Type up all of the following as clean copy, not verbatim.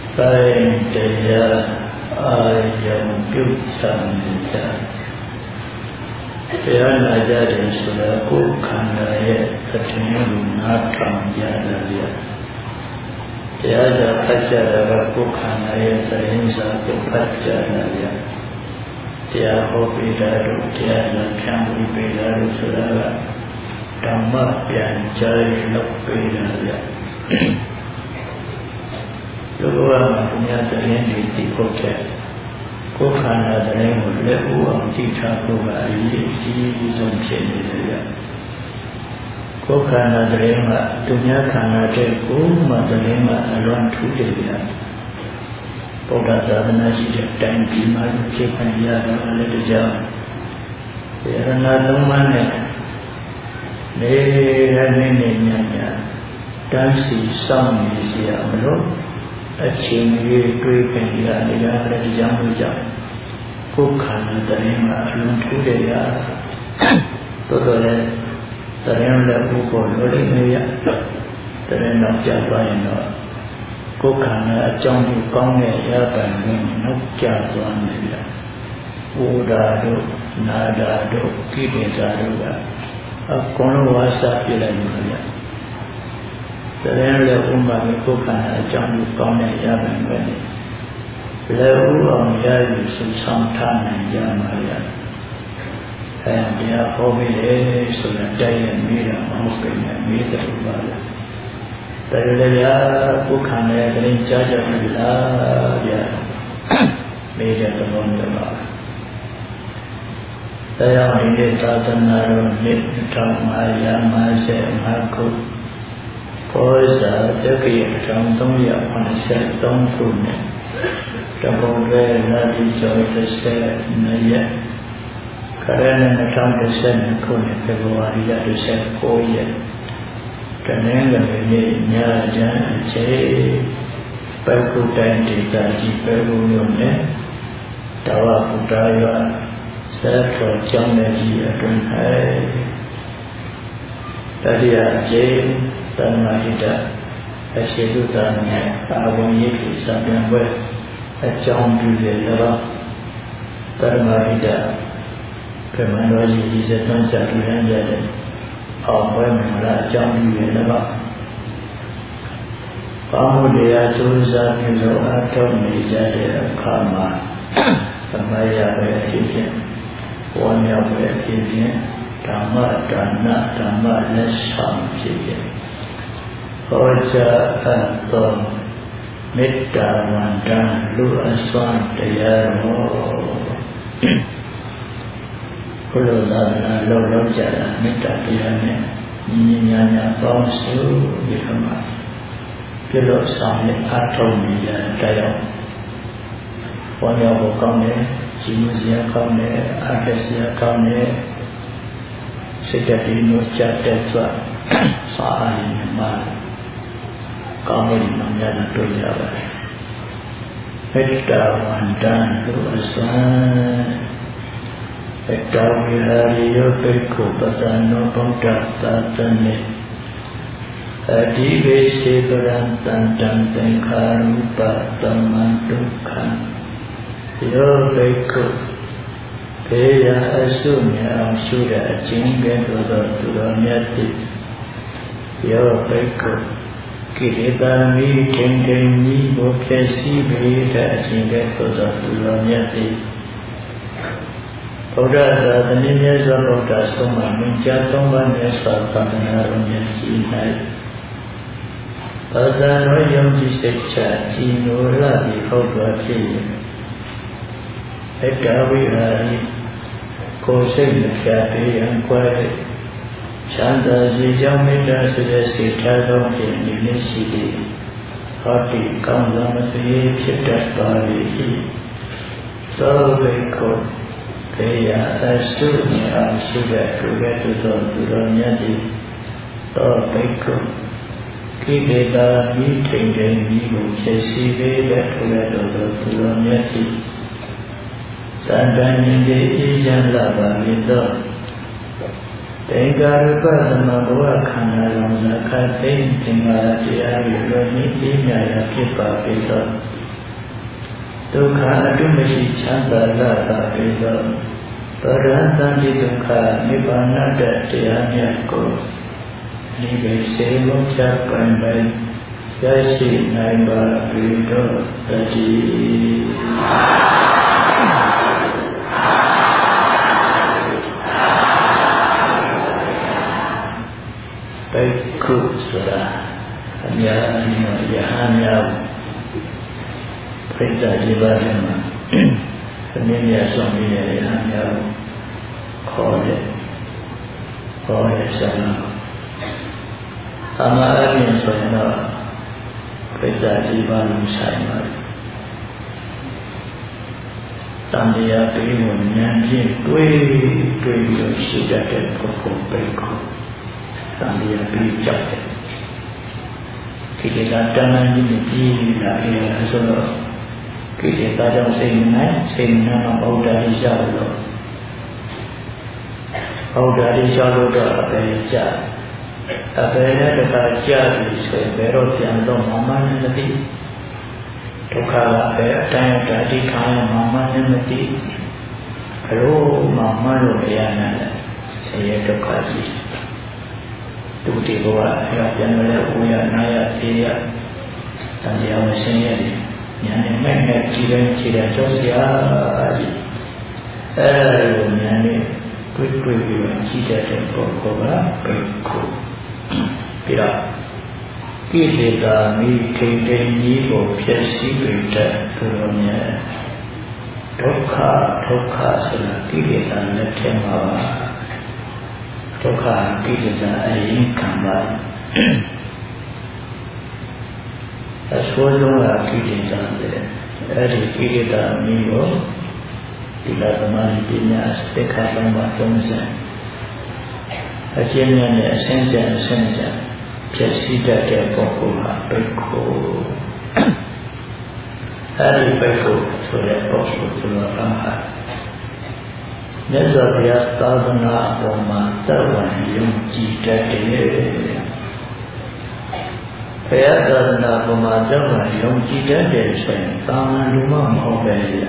တိုင်းတရားအာယုံပြုချမ်းကြတရားနာကြတယ်ဆိုတာကိုယ်ခန္ဓာရဲ့အထင်ကိုနားထောင်ကြတယ်ဗျာတရားသာဖတ်ကြတာကကိုယ်ခန္ဓာရဲ့သတင်းစာကိုဖတ်ကြတယ်ဗျာတရားဟောပေးတာတို့တရားသာဖြန့်ဝေပေးတာတို့ဆိုတာကဓမ္မပြန်ကြားလုပ်ပေးတာဗျာလောကမှာဘုရားသတင်းတွေသိဖို့တဲ့ကိုယ်ခန္ဓာသတင်းကိုလက်ဦးအောင်သိထားဖို့ကအရေးကြီးဆုံးဖြစ်နေတယ်ဗျကိုယ်ခန္ဓာသတင်းကဒုညခန္ဓာတဲ့ကိုယ်မှသတင်းကအလွန်ထူးတယ်ဗျဗုဒ္ဓသာသနာရှိတဲ့တိုင်ဒီမှာဖြစ်ခံရတာလည်းတကြောင်ယရဏသုံးပါးနဲ့နေရနေညံ့တန်းစီစောင့်နေစီရမလို့အချိန်ကြီးတွေးပြင်ရနေတာလည်းဒီကြောင့်လို့ကြောင့်ကိုယ်ခန္ဓာတိုင်းမှာအလုံးထူးတယ်ရတော်တော်လည်းတရားလည်းဘုဘောလိုလိမ့်မယ်ရတရားနောက်ကျသွားရင်တော့ကိုယ်ခန္ဓာအကြောင်းကိုကောင်းတဲ့ရပိုင်ကိုနောက်ကျသွားမယ်ရဝိဒါတို့နာဒာတို့ကိလေသာတို့ကအကုန်လုံးဝါစာပြလိုက်လို့ရတရားလည်းဥမာကိုကိုယ်ခန္ဓာအကြောင်းကိုကောင်းတဲ့ရပိုင်ပဲလည်းဥအောင်ရည်စုဆောင်ထားနိုင်ကြမှာရတရားဟောပြီးလေဆိုတာတိုက်ရမိတာမဟုတ်ခင်နဲ့မိသလိုပါလားတရားလည်းကိုယ်ခန္ဓာရဲ့တင်းကြားကြပြီလားဗျာမိတဲ့သဘောမျိုးပါတရားဟိတဲ့သာသနာတော်နှစ်1555ခုဘောဇာတက္ကရာ1383ခုနှစ်တပုံရဲလာတိကျော်32ရက်ခရဏ2012ခုနှစ်ဖေဖော်ဝါရီလ19ရက်တနင်္ဂနွေနေ့ညချမ်းအချိန်ပဲကုတိုင်းဒေသကြီးပဲကုမြို့နယ်တဝဗုဒ္ဓရွာစက်တော်ကျောင်းနယ်ကြီးအတွင်၌တတိယအကျိသမ္မာဟိတအရှိတုသာနဲ့အာဝံရိကိစံပြန်ပွဲအကြောင်းပြုတဲ့တော့သရမဟိတကမန္တောကြီးဒီစက်သွန်းစာပြုရန်ကြတဲ့အောင်ပွဲမင်္ဂလာအကြောင်းပြုတဲ့တော့ဘာမှုတရားကျိုးစားပြုလို့အထောက်နေကြတဲ့အခါမှာသမယပဲဖြစ်ဖြစ်ဘောမြောက်ပဲဖြစ်ဖြစ်ဓမ္မဒါနဓမ္မလက်ဆောင်ဖြစ်ဖြစ်ဟောကြားအပ်သောမေတ္တာဝန္တံလူအစွမ်းတရားတော်ဘုလိုသာနာလောက်ကြတာမေတ္တာတရားနဲ့ညီညာညာပေါင်းစုပြီးတော့မှပြုလို့ဆောင်ရအထုံးနေရတရားဘောမြောက်ဖို့ကောင်းတယ်ជីဝစရာကောင်းတယ်အပ္ပစရာကောင်းတယ်စိတ်တည်းမျိုးကြတဲ့စွာစာအရင်းမှာကောင်းတဲ့မှများတာတွေ့ရပါတယ်မေတ္တာဝန္တံလူအစွမ်းမေတ္တာဝိဟာရိယောပိက္ခုပသနောဗုဒ္ဓသာသနေအတိဝေစေပရံတန်တံသင်္ခါရုပသမ္မဒုက္ခံယောပိက္ခုဘေးရာအစုမြအောင်ရှုတဲ့အခြင်းကဲ့သို့သောသူတော်မြတ်သည်ယောပိက္ခုကိလေသာမိထင်ထင်ကြီးကိုဖြည့်ဆည်းပေးတဲ့အခြင်းကဲ့သို့သောသူတော်မြတ်သည်ဗုဒ္ဓသာသနာမြတ်စွာဘုရားဆုံးမမြင်ကြားသုံးပါးမြတ်စွာသာသနာတော်မြတ်ကြီး၌ဘာသာတော်ယုံကြည်စိတ်ချကြည်နိုးလာပြီးဟုတ်တော်ဖြစ်၏မေတ္တာဝိဟာရိကိုယ်စိတ်နှပြပေးရန်ကွယ်ချမ်းသာစေကြောင်းမေတ္တာဆိုတဲ့စိတ်ထားသောဖြင့်ဒီနေ့ရှိသည်ဟောတိကောင်းသောမသွေဖြစ်တတ်ပါ၏သောဘိက္ခုဘေယအစုမြအောင်ရှိတဲ့သူကဲ့သို့သောသူတော်မြတ်သည်သောဘိက္ခုကိလေသာမိထိန်တဲ့မိကိုဖြစ်စီပေးတဲ့သူကဲ့သို့သောသူတော်မြတ်သည်သံတန်ဉာဏ်၏အေးချမ်းလာပါမည်သောသင်္ကာရုပသမဘဝခန္ဓာလောင်စာခတ်သိမ့်သင်္ကာရတရား၏လွယ်နည်းပြညာရာဖြစ်ပါပေသောဒုက္ခအတုမရှိချမ်းသာလာတာပြီးတော့ပရဟံတတိဒုက္ခနိဗ္ဗာန်တတရားမြတ်ကိုနိဗ္ဗာန်စေလုံးချပိုင်ပိုင်ရရှိနိုင်ပါပြီတော့တည်းပိက္ခုဆိုတာအများကြီးတော့ယဟန်များပြိဿဒီပါထဲမှာအမြင့်မြတ်ဆုံးပြီးတဲ့ယဟန်များခေါ်တဲ့ဆန္ဒအမှားအမြင်ဆိုရင်တော့ပြိဿဒီပါလုံးဆိုင်ပါတယ်တန်တရားပြီးဝင်ဉာဏ်ဖြင့်တွေးပြီးတော့ရှိတတ်တဲ့ပုဂ္ဂိုလ်ပိက္ခုတန်တရားပြီးကြောက်တယ်ကိလေသာတဏှာကြီးနဲ့ကြီးလာတယ်ဆိုတော့ကိလေသာကြောင့်စိတ်နဲ့ဗုဒ္ဓရိရှာလို့ဗုဒ္ဓရိရှာလို့တော့အပေကြအပေနဲ့တခါကြာပြီဆိုရင်ဘယ်တော့ပြန်တော့မမှန်းမသိဒုက္ခကအပေအတိုင်းဓာတိခံရမမှန်းမသိဘလို့မှမှန်းလို့မရနိုင်တဲ့ဆင်းရဲဒုက္ခကြီးသူဒီဘဝကပြန်လဲဝေယနာယသေယတန်တရားမဆင်းရဲတယ်ညာနဲ့မဲ့ကြည်တယ်ကြောက်စရာကြီးအဲ့ဒါလိုညာနဲ့တွေ့ပြီးကြီးတဲ့ပုဂ္ဂိုလ်ကပိက္ခုပြီးတော့ကိလေသာမိထိန်ထိန်ကြီးကိုဖြစ်စည်းပြီးတဲ့သူတော်များဒုက္ခဆိုတာကိလေသာနဲ့ထင်ပါပါဒုက္ခကိလေသာအရင်ခံပါအဆိုးဆုံးကကိလေသာလေအဲ့ဒီကိလေသာမျိုးကိုဒီလာသမားပညာစတိခါလုံးပါ30အကျဉ်းများနဲ့အစင်းစံဖြစ်စီတတ်တဲ့ပုဂ္ဂိုလ်ဟာပိက္ခုအဲ့ဒီပိက္ခုဆိုတဲ့ပုဂ္ဂိုလ်ဆိုတာကမြတ်စွာဘုရားသာသနာအပေါ်မှာတတ်ဝင်ယုံကြည်တတ်တယ်ဘုရားသာသနာပေါ်မှာတတ်ဝင်ယုံကြည်တတ်တယ်ဆိုရင်သာမန်လူမမဟုတ်ပဲလေ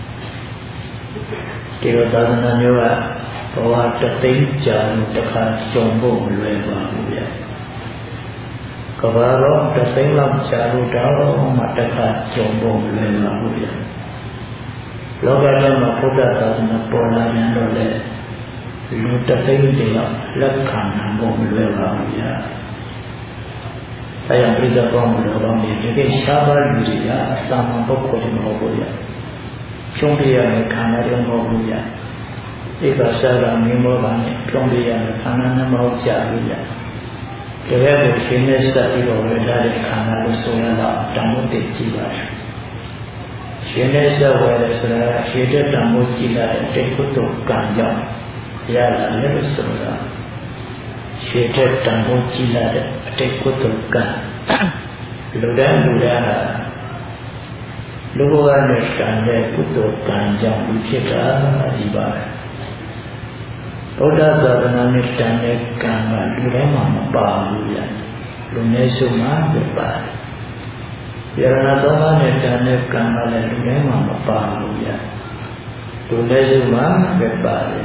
ဒီလိုသာသနာမျိုးကဘဝတသိန်းကြာလို့တစ်ခါကြုံဖို့မလွယ်ပါဘူးဗျကဘာတော့တသိန်းလောက်ကြာလို့တော့မှတစ်ခါကြုံဖို့မလွယ်ပါဘူးဗျလောကထဲမှာဘုရားသာသနာပေါ်လာရင်တော့လေလူတသိန်းတည်းလက်ခံနိုင်ဖို့မလွယ်ပါဘူးဗျ။အဲဒါပြိဿပေါင်းလို့တော့ဒီတကယ်ရှားပါလူတွေကသာမန်ပုဂ္ဂိုလ်တွေမဟုတ်ဘူးဗျ။ကျုံးပြရတဲ့ခန္ဓာတွေမဟုတ်ဘူးဗျ။ဧကရှားတာမျိုးမောတာနဲ့ကျုံးပြရတဲ့ခန္ဓာနဲ့မဟုတ်ကြဘူးဗျ။တကယ်ကိုရှင်နဲ့ဆက်ပြီးတော့ဝေဒတဲ့ခန္ဓာလို့ဆိုရတော့တန်ဖို့တည်ကြည့်ပါရှင်နဲ့ဆက်ဝယ်တယ်ဆိုတာရှေ့တဲ့တန်ဖို့ကြည့်လာတဲ့တိတ်ကုတုကံကြောင့်ရလာတယ်လို့ဆိုတာရှေ့တဲ့တန်ဖို့ကြည့်လာတဲ့အတိတ်ကုတုကံလူတိုင်းဟာလူဘဝနဲ့ကံတဲ့ကုတုကံကြောင့်ဖြစ်တာဒီပါပဲဘုရားသာသနာနဲ့တန်တဲ့ကံကလူတိုင်းမှာမပါဘူးဗျလူနည်းစုမှပဲပါတယ်ယရဏသုံးပါးနဲ့တန်တဲ့ကံကလည်းလူတိုင်းမှာမပါဘူးဗျလူနည်းစုမှပဲပါတယ်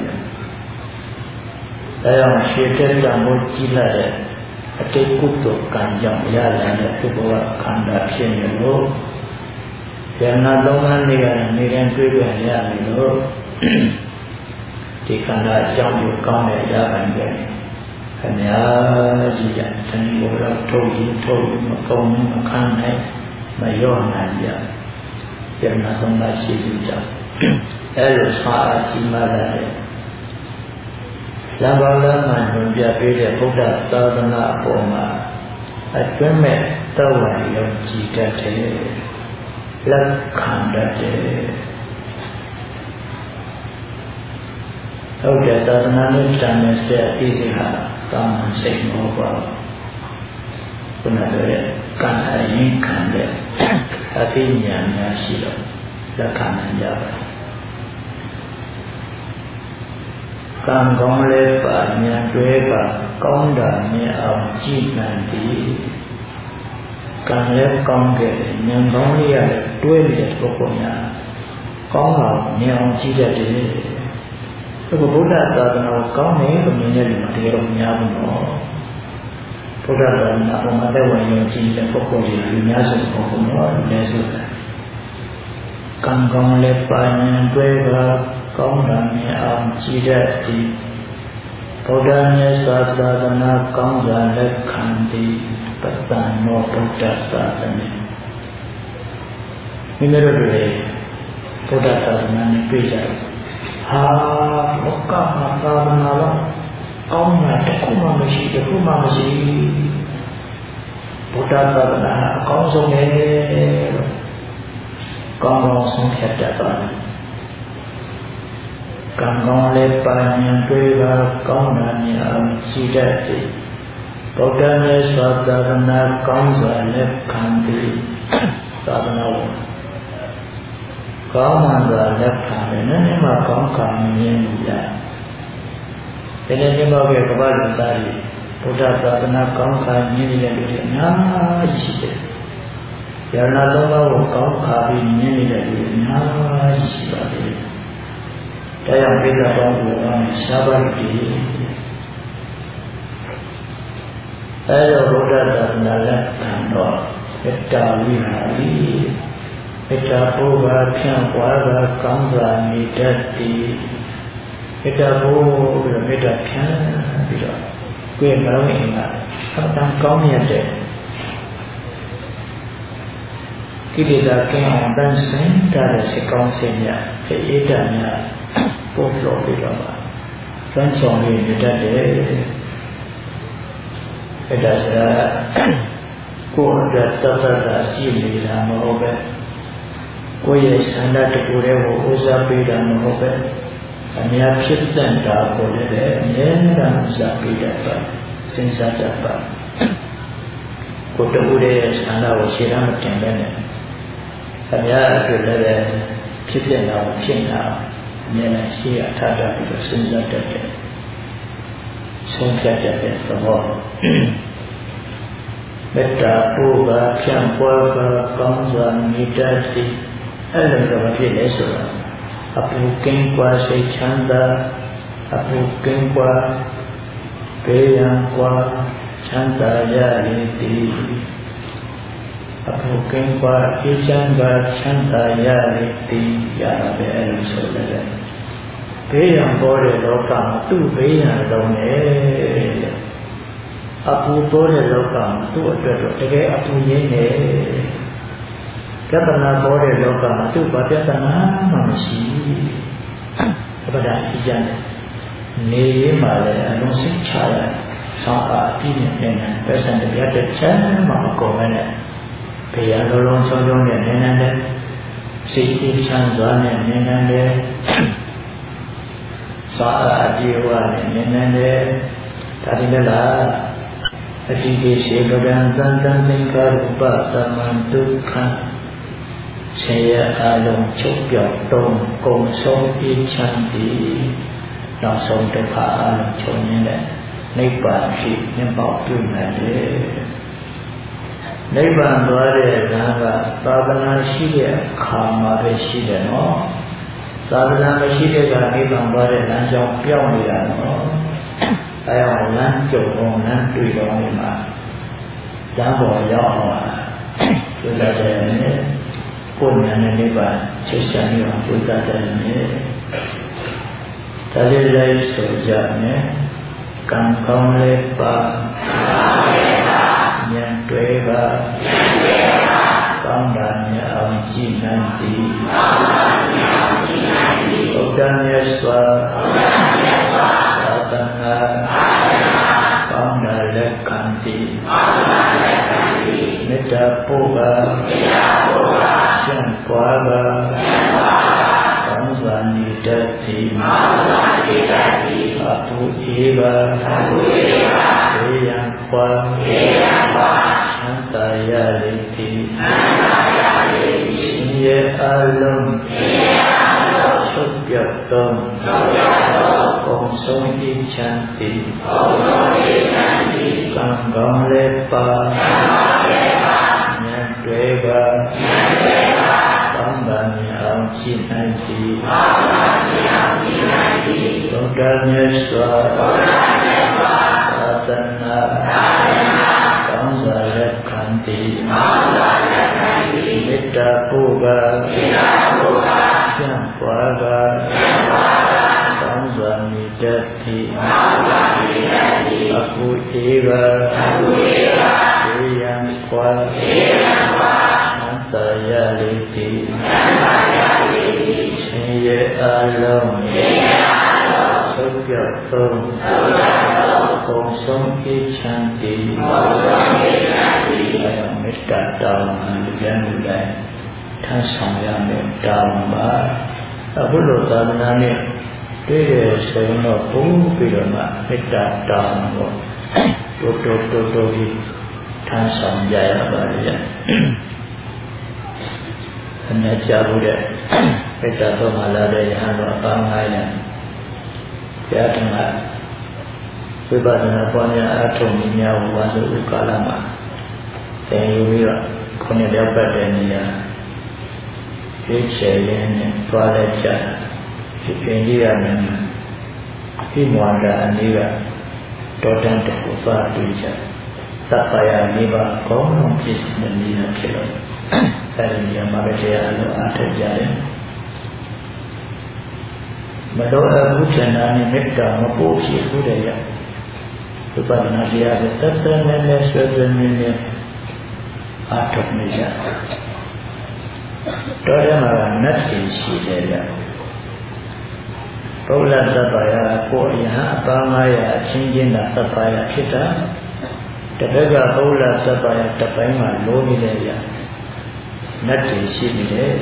အဲဒါရှေ့တဲ့ကံကိုကြည့်လိုက်တဲ့အတိတ်ကုသိုလ်ကံကြောင့်ရလာတဲ့ဘုရားခန္ဓာဖြစ်နေလို့ယရဏသုံးပါးနေတိုင်းတွေ့ပြန်ရနေလို့ဒီခန္ဓာအကြောင်းကိုကောင်းတဲ့ရပိုင်ပဲအများကြီးတန်ဖိုးတော့ထုတ်မကောင်းမခံနိုင်မရောနိုင်ကြယရဏသုံးပါးရှိစုကြအဲလိုဆွာကြီးမားတဲ့လမ်းပေါ်လမ်းမှညွှန်ပြပေးတဲ့ဗုဒ္ဓသာသနာအပေါ်မှာအတွင်းမဲ့တောင်းဝင်ယုံကြည်တတ်တယ်လက်ခံတတ်တယ်ဟုတ်တယ်သာသနာနဲ့တန်တဲ့အသေးစိတ်ဟာတာမန်စိတ်မဟုတ်ပါဘူးခုနကလည်းကံအရင်ခံတဲ့အသိဉာဏ်များရှိတော့လက်ခံနိုင်ကြပါကံကောင်းလေးပါဉာဏ်တွေးပါကောင်းတာမြင်အောင်ကြည့်နိုင်သည် càng lép con kể nhân bóng đi à đuôi liệt của nhà có học nhau chi ra đi cái của Bố Đà ta nào có mấy của nhân nhân mà thì đồng nhau nó Bố Đà ta nào mà đây là nhân chi là của gì nhà sự của nó để sự càng con lép ba nhân đuôi và con làm nhà ông chi ra đi Bố Đà nhé sa ta nào con ra lép khăn đi bất tàn nó Bố Đà sa ta này mình nói rồi Bố Đà ta này bây giờ một cái mà ta nói ông là tất cả mọi gì Bố Đà ta là con sống nghe con sống khét đã toàn càng con lên ba nhân đuôi và con là nhà ông chi ra thì Bố Đà nhé sa ta nào con ra lép khăn đi ta nào có mà là lép khăn nó nhưng mà có cảm nhận ra thế nên như bao giờ các bạn chúng ta đi Bố Đà ta nào có cảm nhận ra được nhá gì thế giờ nào đó bao có cảm nhận ra được nhá gì vậy cái ông bây giờ con của ông sao vậy đi ở Bố Đà ta là lép khăn đó cái trào lý hải cái trà bố và phiền quá và công ra mi đất đi cái trà bố rồi cái trà phiền đi rồi quyền bảo vệ mà không đang có nhận được cái điều đó cái họ đang sinh ra là sẽ con sinh nhà cái ý tưởng nhà bố lộ đi rồi mà vẫn sống người ta để cái đó sẽ cô đã tập ra chỉ lý là mà ok cô ấy sáng đã được cô ấy vô gia bị đàn mà ok anh em biết tên đã cô ấy để nhớ rằng gia bị đàn vậy sinh ra đàn vậy cô ấy để sáng đã vô chỉ là một chuyện đấy anh em biết là biết tên nào chuyện nào nhớ là chỉ là thà đã bị sinh ra đàn vậy sống theo đàn vậy đó Mẹ trả bố và phiền quá và con doan mi đa đi Hãy lần đầu mà phía lễ sửa Apu kinh qua sẽ chanda Apu kinh qua Bế yang qua Chanda ya li ti Apu kinh qua Ý chan và chanda ya li ti Ya ra bế em sửa là Bế yang bố để lo cảm tu bế yang đâu nè Apu bố để lo cảm tu ở trời cái apu nhé nè cái tận là bố để lo cảm tu bảo cái tận mà chỉ cái đại ý dân nếu mà lại anh sinh cha lại sao ởที่เนี่ยนะเป็นสันติภาพเช่นมาก่อนเนี่ยพยายามลองช่วยๆเนี่ยนั่นแหละสิ่งที่ฉันว่าเนี่ยนั่นแหละสาธิวะเนี่ยนั่นแหละตาดีละอธิเกเสโลกันตันตันติการุปะสัมมันทุกขังเสียอารมณ์ชุบหยอกตรงกงทรงอิชันติเราทรงทุกข์อารมณ์ชนนี่แหละนิพพานที่เนี่ยบอกอยู่นั่นเลยนิพพานตัวเรื่องนั้นก็ศาสนาရှိတဲ့အခါမှာပဲရှိတယ်နော်ศาสนาမရှိတဲ့ကနိဗ္ဗာန်သွားတဲ့လမ်းကြောင်းပြောင်းနေတာနော်အဲအောင်လမ်းကြုံအောင်လမ်းတွေ့တော်နေမှာဇာပေါ်ရောက်အောင်ကျိုးစားတယ်နဲ့ကိုယ်ဉာဏ်နဲ့နိဗ္ဗာန်ချိတ်ဆက်ပြီးအောင်ကျိုးစားတယ်နဲ့ဒါလေးလေးဆိုကြမယ်ကံကောင်းလေးပါဉာဏ်တွေပါကောင်းတာများအောင်ကြည်နိုင်သည်ဘုရားမြတ်စွာသာသနာကောင်းတာလက်ခံသည်မေတ္တာပို့ပါကျင့်ပွားပါကောင်းစွာနေတတ်သည်အပုဧဝဘေးရန်ပွားချမ်းသာရလေသည်ရှင်ရဲ့အလုံးချုပ်ပြောက်သောကုံဆုံးဤချမ်းသည်ကံကောင်းလည်းပါပါကောင်းပါမြတ်အောင်ကြည်နိုင်သည်ဘုရားမြတ်စွာသာသနာကောင်းစွာလက်ခံသည်မေတ္တာပို့ပါဖြန့်ပွားပါကောင်းစွာမြတ်တည်အခုဧကေယံခွာသံသာယလိတိရှင်ရဲ့အလုံးသုတ်ပြတ်ဆုံးပုံဆုံးအေးချမ်းတည်မေတ္တာတောင်းလူရန်လူတိုင်းထမ်းဆောင်ရမယ်တောင်းပါအခုလိုသာသနာနဲ့တွေ့ရဆိုရင်တော့ဘုံပြီးတော့မှမေတ္တာတောင်းတော့တိုးပြီးထမ်းဆောင်ကြရပါလေအမြတ်ကြားဖို့တဲ့မေတ္တာတော်မှာလာတဲ့ယဟန်တော်အပေါင်း900ဘုရားထံကဝိပဿနာပွားများအားထုတ်မြများဝါဆိုဥကာလမှာသင်ယူပြီးတော့ခုနှစ်ရောက်ပတ်တဲ့နေရာရွေးချယ်ရင်းနဲ့တွားလိုက်ကြဒီပင်ကြီးရမယ်ဒီမွာတာအနည်းကတော်တန်တခုသွားတွေ့ကြသဗ္ဗယနိဗ္ဗာန်ကောင်းအောင်ပြည့်စုံတဲ့နေရာဖြစ်လို့အဲဒီနေရာမှာပဲတရားအလုံးအားထုတ်ကြတယ်မတော်အမှုချနာနဲ့မေတ္တာမပို့ဖြစ်ဘူးတဲ့ရဝိပဿနာတရားကိုတတ်နဲ့ဆွေးနွေးနေအားထုတ်နေကြတော်ရမှာနတ်ကြီးရှိတယ်ရပုဂ္ဂလသဗ္ဗယကိုယဟအပါ900အချင်းချင်းသာသဗ္ဗယဖြစ်တာတပတ်ကပုဂ္ဂလသဗ္ဗယတပိုင်းမှာလိုနေတယ်ရနတ်ကြီးရှိနေတယ်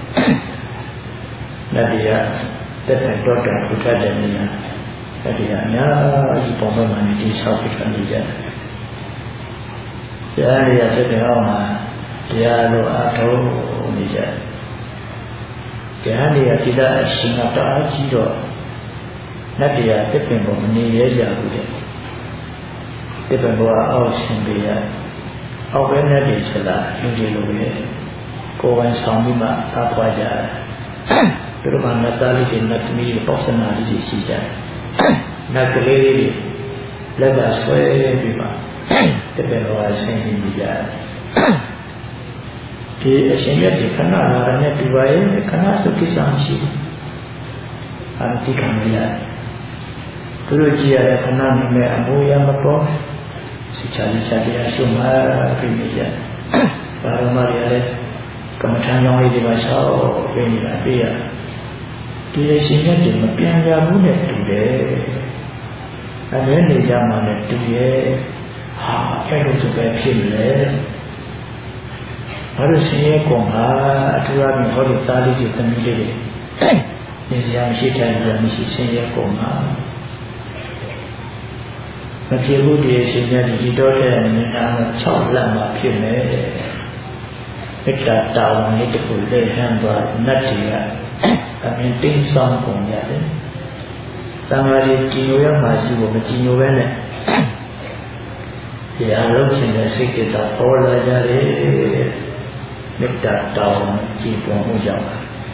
နတ်ကြီးကတက်တဲ့တော်တော်ထူထပ်တဲ့နေရာအဲဒီကအများကြီးပုံမှန်မှနေဒီဆောက်ပြီးခံနေကြတယ်တရားရည်တက်တဲ့အောင်မှာတရားလိုအားထုတ်နေကြတယ်တရားရည်တိလာအရှင်ကတအားကြီးတော့နတ်တရားတက်ပင်ပေါ်မနေရကြဘူးတဲ့တက်ပင်ပေါ်အောက်ရှင်ပြရအောက်ဘက်နဲ့ဒီစလာလူတွေလိုပဲကိုယ်ပိုင်ဆောင်ပြီးမှသာပွားကြတယ်သူတို့ကနတ်သားလေးတွေနတ်သမီးတွေပေါစနာလေးတွေရှိကြတယ်နတ်ကလေးတွေလက်ကဆွဲပြီးမှတပည့်တော်ဆင်းပြီးကြတယ်ဒီအရှင်မြတ်ဒီခဏလာတဲ့ဒီပါရဲ့ခဏစုကိစ္စမရှိဘူးအာတိကံရသူတို့ကြည့်ရတဲ့ခဏနေမဲ့အမိုးရမပေါ်စိတ်ချမ်းသာတရားရှုမှပြီးနေကြဘာလို့မှလည်းကမ္မထာကြောင့်လေးဒီမှာဆောက်ပြီးနေတာပြရဒီအရှင်မြတ်ဒီမပြန်ကြဘူးနဲ့တူတယ်အမြဲနေကြမှာနဲ့တူရဲ့ဟာအဲ့လိုဆိုပဲဖြစ်လေဘာလို့ဆင်းရဲကုန်ဟာအထူးအဖြင့်ဟောဒီသားလေးကြီးသမီးလေးတွေနေစရာမရှိတိုင်းစရာမရှိဆင်းရဲကုန်ဟာမဖြစ်ဘူးဒီအရှင်မြတ်ဒီတော့တဲ့နေတာ6လမှာဖြစ်မယ်မေတ္တာတောင်းနေတခုလေဟန်သွားနတ်တွေကအမြင်တင်းဆောင်ကုန်ရတယ်။သံဃာတွေကြည်ညိုရမှရှိဖို့မကြည်ညိုပဲနဲ့တရားလုံးခြင်းနဲ့စိတ်ကိစ္စပေါ်လာကြတယ်မေတ္တာတောင်းကြည်ပွန်မှုကြောင့်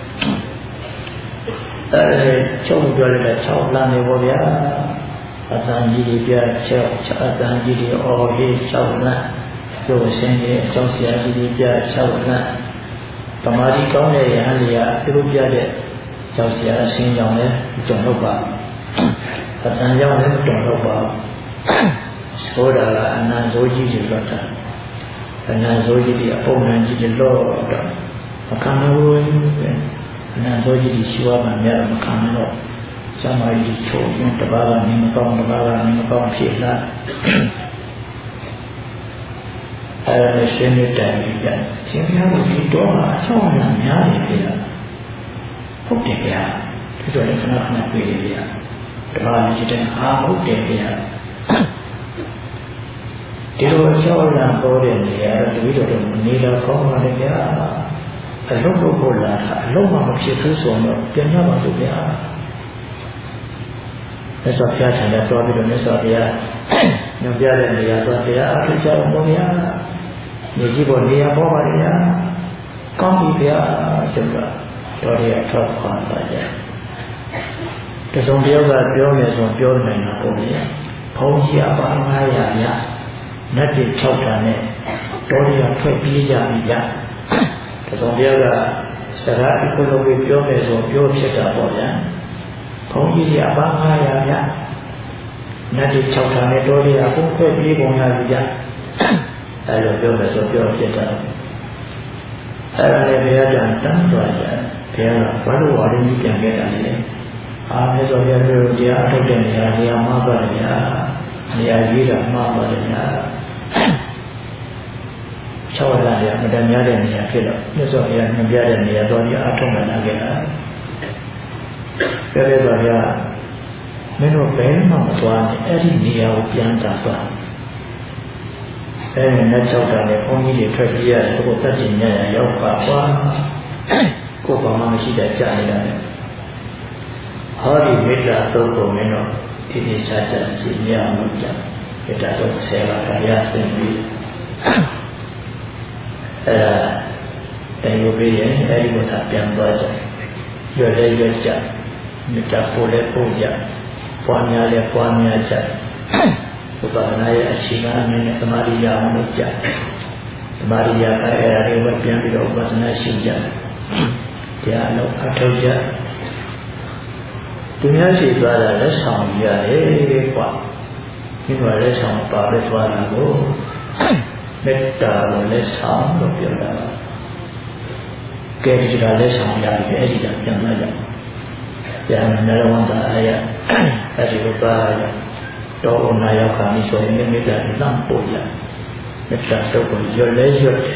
ချုပ်ပြောလိုက်တဲ့6လနေပေါ့ဗျာအတန်ကြီးတွေပြ6အတန်ကြီးတွေအော်ဟေး6လပြောစင်းရဲ့အကြောင်းဆရာကြီးတွေပြ6လသမာဓိကောင်းတဲ့ယဟန်တွေကသူတို့ပြတဲ့ကျောင်းဆရာအရှင်းကြောင့်လည်းတုံတော့ပါအတန်ကြောင့်လည်းတုံတော့ပါဆိုတာကအနန္တဇိုးကြီးတွေတော့တာအနန္တဇိုးကြီးတွေအပုံမှန်ကြီးတွေတော့မခံဘူးအနန္တဇိုးကြီးတွေရှိရမှများမခံတော့စမာဓိချိုးရင်တပါးကနေမကောင်းတပါးကနေမကောင်းဖြစ်လာအဲ့ဒါနဲ့ရှင်းနေတဲ့ပြန်ရှင်းပြလို့ဒီတော့အချောင်းလာများနေပြီလားဟုတ်တယ်ဗျာဒီတော့လည်းခဏခဏတွေ့ရဗျာတပါးကြီးတဲ့ဟာဟုတ်တယ်ဗျာဒီလိုအချောင်းလာပေါ်တဲ့နေရာတပည့်တော်နေတော့ကောင်းပါလေဗျာအလုံးလို့ပေါ်လာတာအလုံးမှမဖြစ်ဘူးဆိုတော့ပြန်ရပါလို့ဗျာမြတ်စွာဘုရားဆန္ဒတော်ပြီးတော့မြတ်စွာဘုရားညွှန်ပြတဲ့နေရာတော့တရားအထုကြအောင်ပေါ့ဗျာမြေကြီးပေါ်နေရာပေါ်ပါလေကောင်းပြီဗျာကျတော့တော်ရထွက်ခွာသွားကြတစုံတယောက်ကပြောမယ်ဆိုပြောနိုင်တာပေါ့လေဘုန်းကြီးအပါ900ဗျာနတ်တွေ6ဌာနဲ့တော်ရထွက်ပြေးကြပြီဗျာတစုံတယောက်ကစကားအခုလုံးကိုပြောမယ်ဆိုပြောဖြစ်တာပေါ့ဗျာဘုန်းကြီးအပါ900ဗျာနတ်တွေ6ဌာနဲ့တော်ရအကုန်ထွက်ပြေးပုံရပြီဗျာအဲ့လိုပြောမယ်ဆိုပြောဖြစ်တာအဲ့ဒါလည်းဘုရားကျမ်းတန်းသွားကြဘုရားကဘာလို့ဝါရင်းကြီးပြန်ခဲ့တာလဲအားမြတ်စွာဘုရားတို့တရားအထုတ်တဲ့နေရာမှာပါလေဗျာနေရာကြီးတာမှာပါလေဗျာ6လရမတန်များတဲ့နေရာဖြစ်တော့မြတ်စွာဘုရားညွှန်ပြတဲ့နေရာတော်ကြီးအထုတ်မှလာခဲ့တာပြောရတော့ဗျာမင်းတို့ဘယ်မှမသွားနဲ့အဲ့ဒီနေရာကိုပြန်သွားအဲ့ဒီနဲ့6တာနဲ့ဘုန်းကြီးတွေထွက်ပြေးရတယ်ကိုယ်တက်တင်ညရရောက်ပါကွာကိုယ်ဘာမှမရှိတဲ့ကြာနေတာလေဟောဒီမေတ္တာသုံးပုံနဲ့တော့ဒီဒီစားစားစီမြအောင်လုပ်ကြမေတ္တာသုံး10ပါးခါရသင်ပြီးအဲ့ဒါတိုင်ရုပ်ပြီးရင်အဲ့ဒီကိုသာပြန်သွားကြရွယ်လဲရွယ်ကြမေတ္တာပို့လဲပို့ကြပွားများလဲပွားများကြဥပဒနာရဲ့အခြေခံအနေနဲ့သမာဓိရအောင်လုပ်ကြသမာဓိရအဲ့ဒါလေးကိုပြန်ပြီးတော့ဥပဒနာရှင်းကြတရားလုံးအထောက်ကြသူများရှိသွားတာလက်ဆောင်ရတယ်ကွာဒီမှာလက်ဆောင်ပါပဲသွားတာကိုမေတ္တာကိုလက်ဆောင်လို့ပြောတာကဲဒီကလက်ဆောင်ရတယ်အဲ့ဒီကပြန်လာကြပြန်နရဝန္တာအယအဲ့ဒီလိုပါရတော့အနာရောက်ခါမိဆိုရင်မေတ္တာလမ်းပို့ရမေတ္တာတော့ကိုရွလဲရွတ်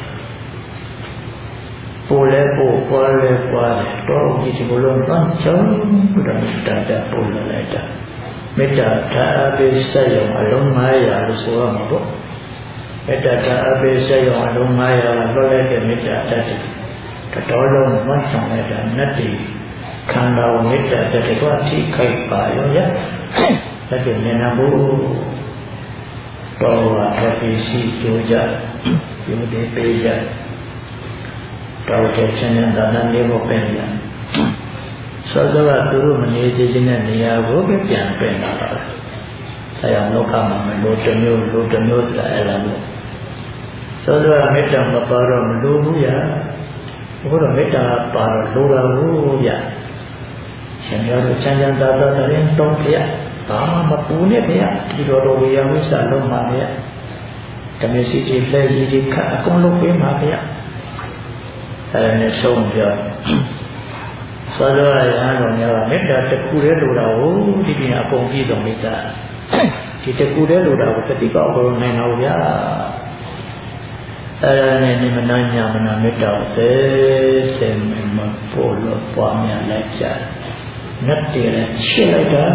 ပို့လဲပို့ပွားလဲပွားတယ်တော့ဒီလိုလုံးပန်းချုံဘုရားမေတ္တာတပို့လိုက်တာမေတ္တာဓာအပိစက်ရောအလုံး900လို့ဆိုရမှာပေါ့မေတ္တာဓာအပိစက်ရောအလုံး900လွတ်လိုက်တဲ့မေတ္တာတတ်တယ်တော်လုံးမဆောင်လိုက်တာနတ်တီခန္ဓာမေတ္တာတတ်တော့အထိခိုက်ပါရောရလက်ပြနေနာဘူးတော်တော်ပြေရှိကြိုးကြဒီမသေးပေးကြတော်တဲ့ချင်းနဲ့ဒါနနေဖို့ပြန်ရစောစောကသူတို့မနေသေးခြင်းနဲ့နေရာကိုပြန်ပြန်လာတာဆရာလောကမှာမလို့တစ်မျိုးဆိုတာအဲ့လိုမျိုးစောစောကမေတ္တာမပါတော့မလို့ဘူးရဘုရားမေတ္တာပါတော့လိုတာဘူးဗျရှင်ရတို့ချမ်းချမ်းသာသာတရင်တုံးပြဘာမှမပူနဲ့ဗျာဒီတော်ဝေယဝိသလုံးမှာဗျာဓမ္မစီတိလဲကြီးကြီးခအကုန်လုံးပေးမှာဗျာအဲ့ဒါနဲ့ဆုံးပြောသောတော်ရဟန်းတော်များကမေတ္တာတစ်ခုတည်းလိုတာကိုဒီပြင်အကုန်ပြည့်စုံမေတ္တာဒီတစ်ခုတည်းလိုတာကိုတတိကောက်လို့နိုင်တော့ဗျာအဲ့ဒါနဲ့နိမနာညာမနာမေတ္တာကိုစေမပို့လို့ပွားများလိုက်ကြနတ်တွေလည်းချစ်လိုက်တာ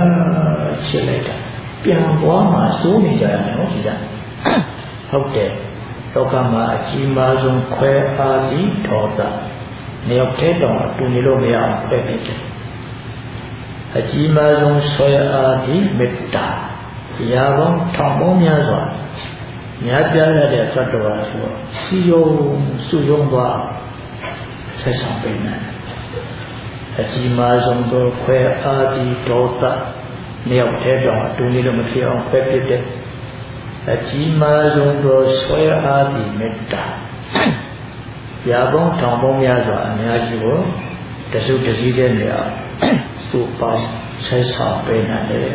ပြန်ပွားမှစိုးနေကြရတယ်ဟုတ်ပြီလားဟုတ်တယ်လောကမှာအကြီးမားဆုံးခွဲအားပြီးဒေါသနေရာထဲတော့အတူနေလို့မရအောင်ပဲဖြစ်တယ်အကြီးမားဆုံးဆွဲအားပြီးမေတ္တာတရားပေါင်းထောင်ပေါင်းများစွာများပြားရတဲ့သတ္တဝါဆိုစီယုံစုယုံသွားဆက်ဆောင်ပေးနိုင်အကြီးမားဆုံးသောခွဲအားပြီးဒေါသနေရာထဲတော့အတူနေလို့မဖြစ်အောင်ပဲဖြစ်တယ်အကြီးမားဆုံးသောဆွဲအားပြီးမေတ္တာရာပေါင်းထောင်ပေါင်းများစွာအများကြီးကိုတစုတစည်းတဲ့နေရာစုပေါင်းဆက်ဆောင်ပေးနိုင်တယ်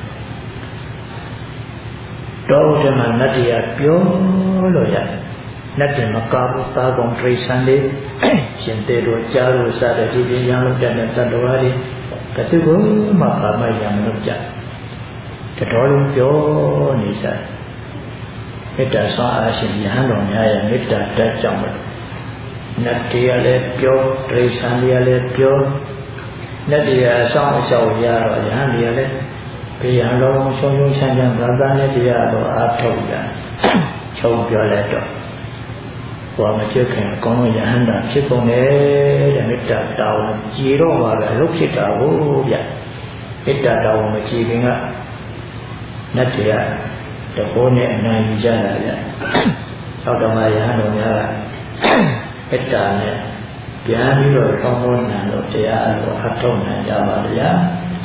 တော့ဒီမှာနတ်တရားပြောလို့ရတယ်နတ်တင်မကဘူးသာကောင်ပြိဿံလေးရှင်တေတို့ကြားလို့စတဲ့ဒီပြရန်လို့တဲ့တတ္တဝါတွေဘယ်သူကမှဘာမှရံမလို့ကြတတော်လုံးပြောနေစားမေတ္တာဆွမ်းအားရှင်ယဟန်တော်များရဲ့မေတ္တာတတ်ကြောင့်နတ်တရားလည်းပြောပြိဿံတရားလည်းပြောနတ်တရားအဆောင်အရှောက်ရတော့ယဟန်တရားလည်းဘုရားတော်ဆုံးဆုံးချမ်းချမ်းသာသာနဲ့တရားတော်အားထုတ်ရချုံပြောလိုက်တော့ဘာမဖြစ်ခင်အကောင်းဆုံးယဟန်တာဖြစ်ကုန်တယ်တဲ့မေတ္တာတာဝန်ကြည်တော့ပါပဲလို့ဖြစ်တာဟုတ်ဗျမေတ္တာတာဝန်မကြည်ခင်ကနတ်တရားတဘောနဲ့အနိုင်ယူကြတာဗျဓမ္မယဟန်တော်များကအတ္တနဲ့ပြန်ပြီးတော့ကောင်းကောင်းနာလို့တရားအလို့အထောက်နိုင်ကြပါဗျာ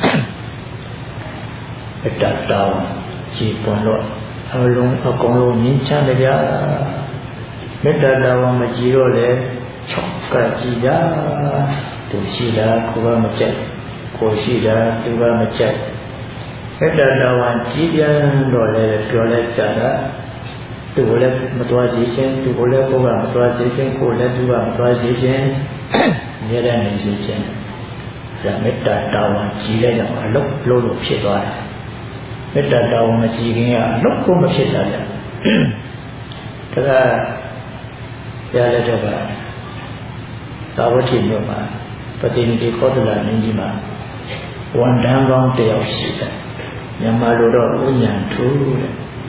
အတ္တတောင်းကြည်ပွန်တော့အလုံးအကုန်လုံးငြင်းချမ်းကြမေတ္တာတော်မကြည်တော့လေ6ကကြည်ကြသူရှိတာကိုယ်ကမကြက်ကိုယ်ရှိတာသူကမကြက်မေတ္တာတော်ကြည်ပြန်တော့လေပြောလိုက်ကြတာသူကိုလည်းမတော်စေခြင်းသူကိုလည်းကိုယ်ကမတော်စေခြင်းကိုယ်လည်းသူကမတော်စေခြင်းမြဲတဲ့နေစေခြင်းဒါမေတ္တာတော်ကြည်လိုက်တော့အလုပ်လို့ဖြစ်သွားတယ်မေတ္တာတော်မကြည်ခင်ကအလုပ်ကိုမဖြစ်တာကြဒါကရလက်တော့သာဝတိမြို့မှာပတိနိတိခောသလမင်းကြီးမှာဝန်တန်းကောင်းတယောက်ရှိတယ်မြန်မာလိုတော့ဥညာထူးတဲ့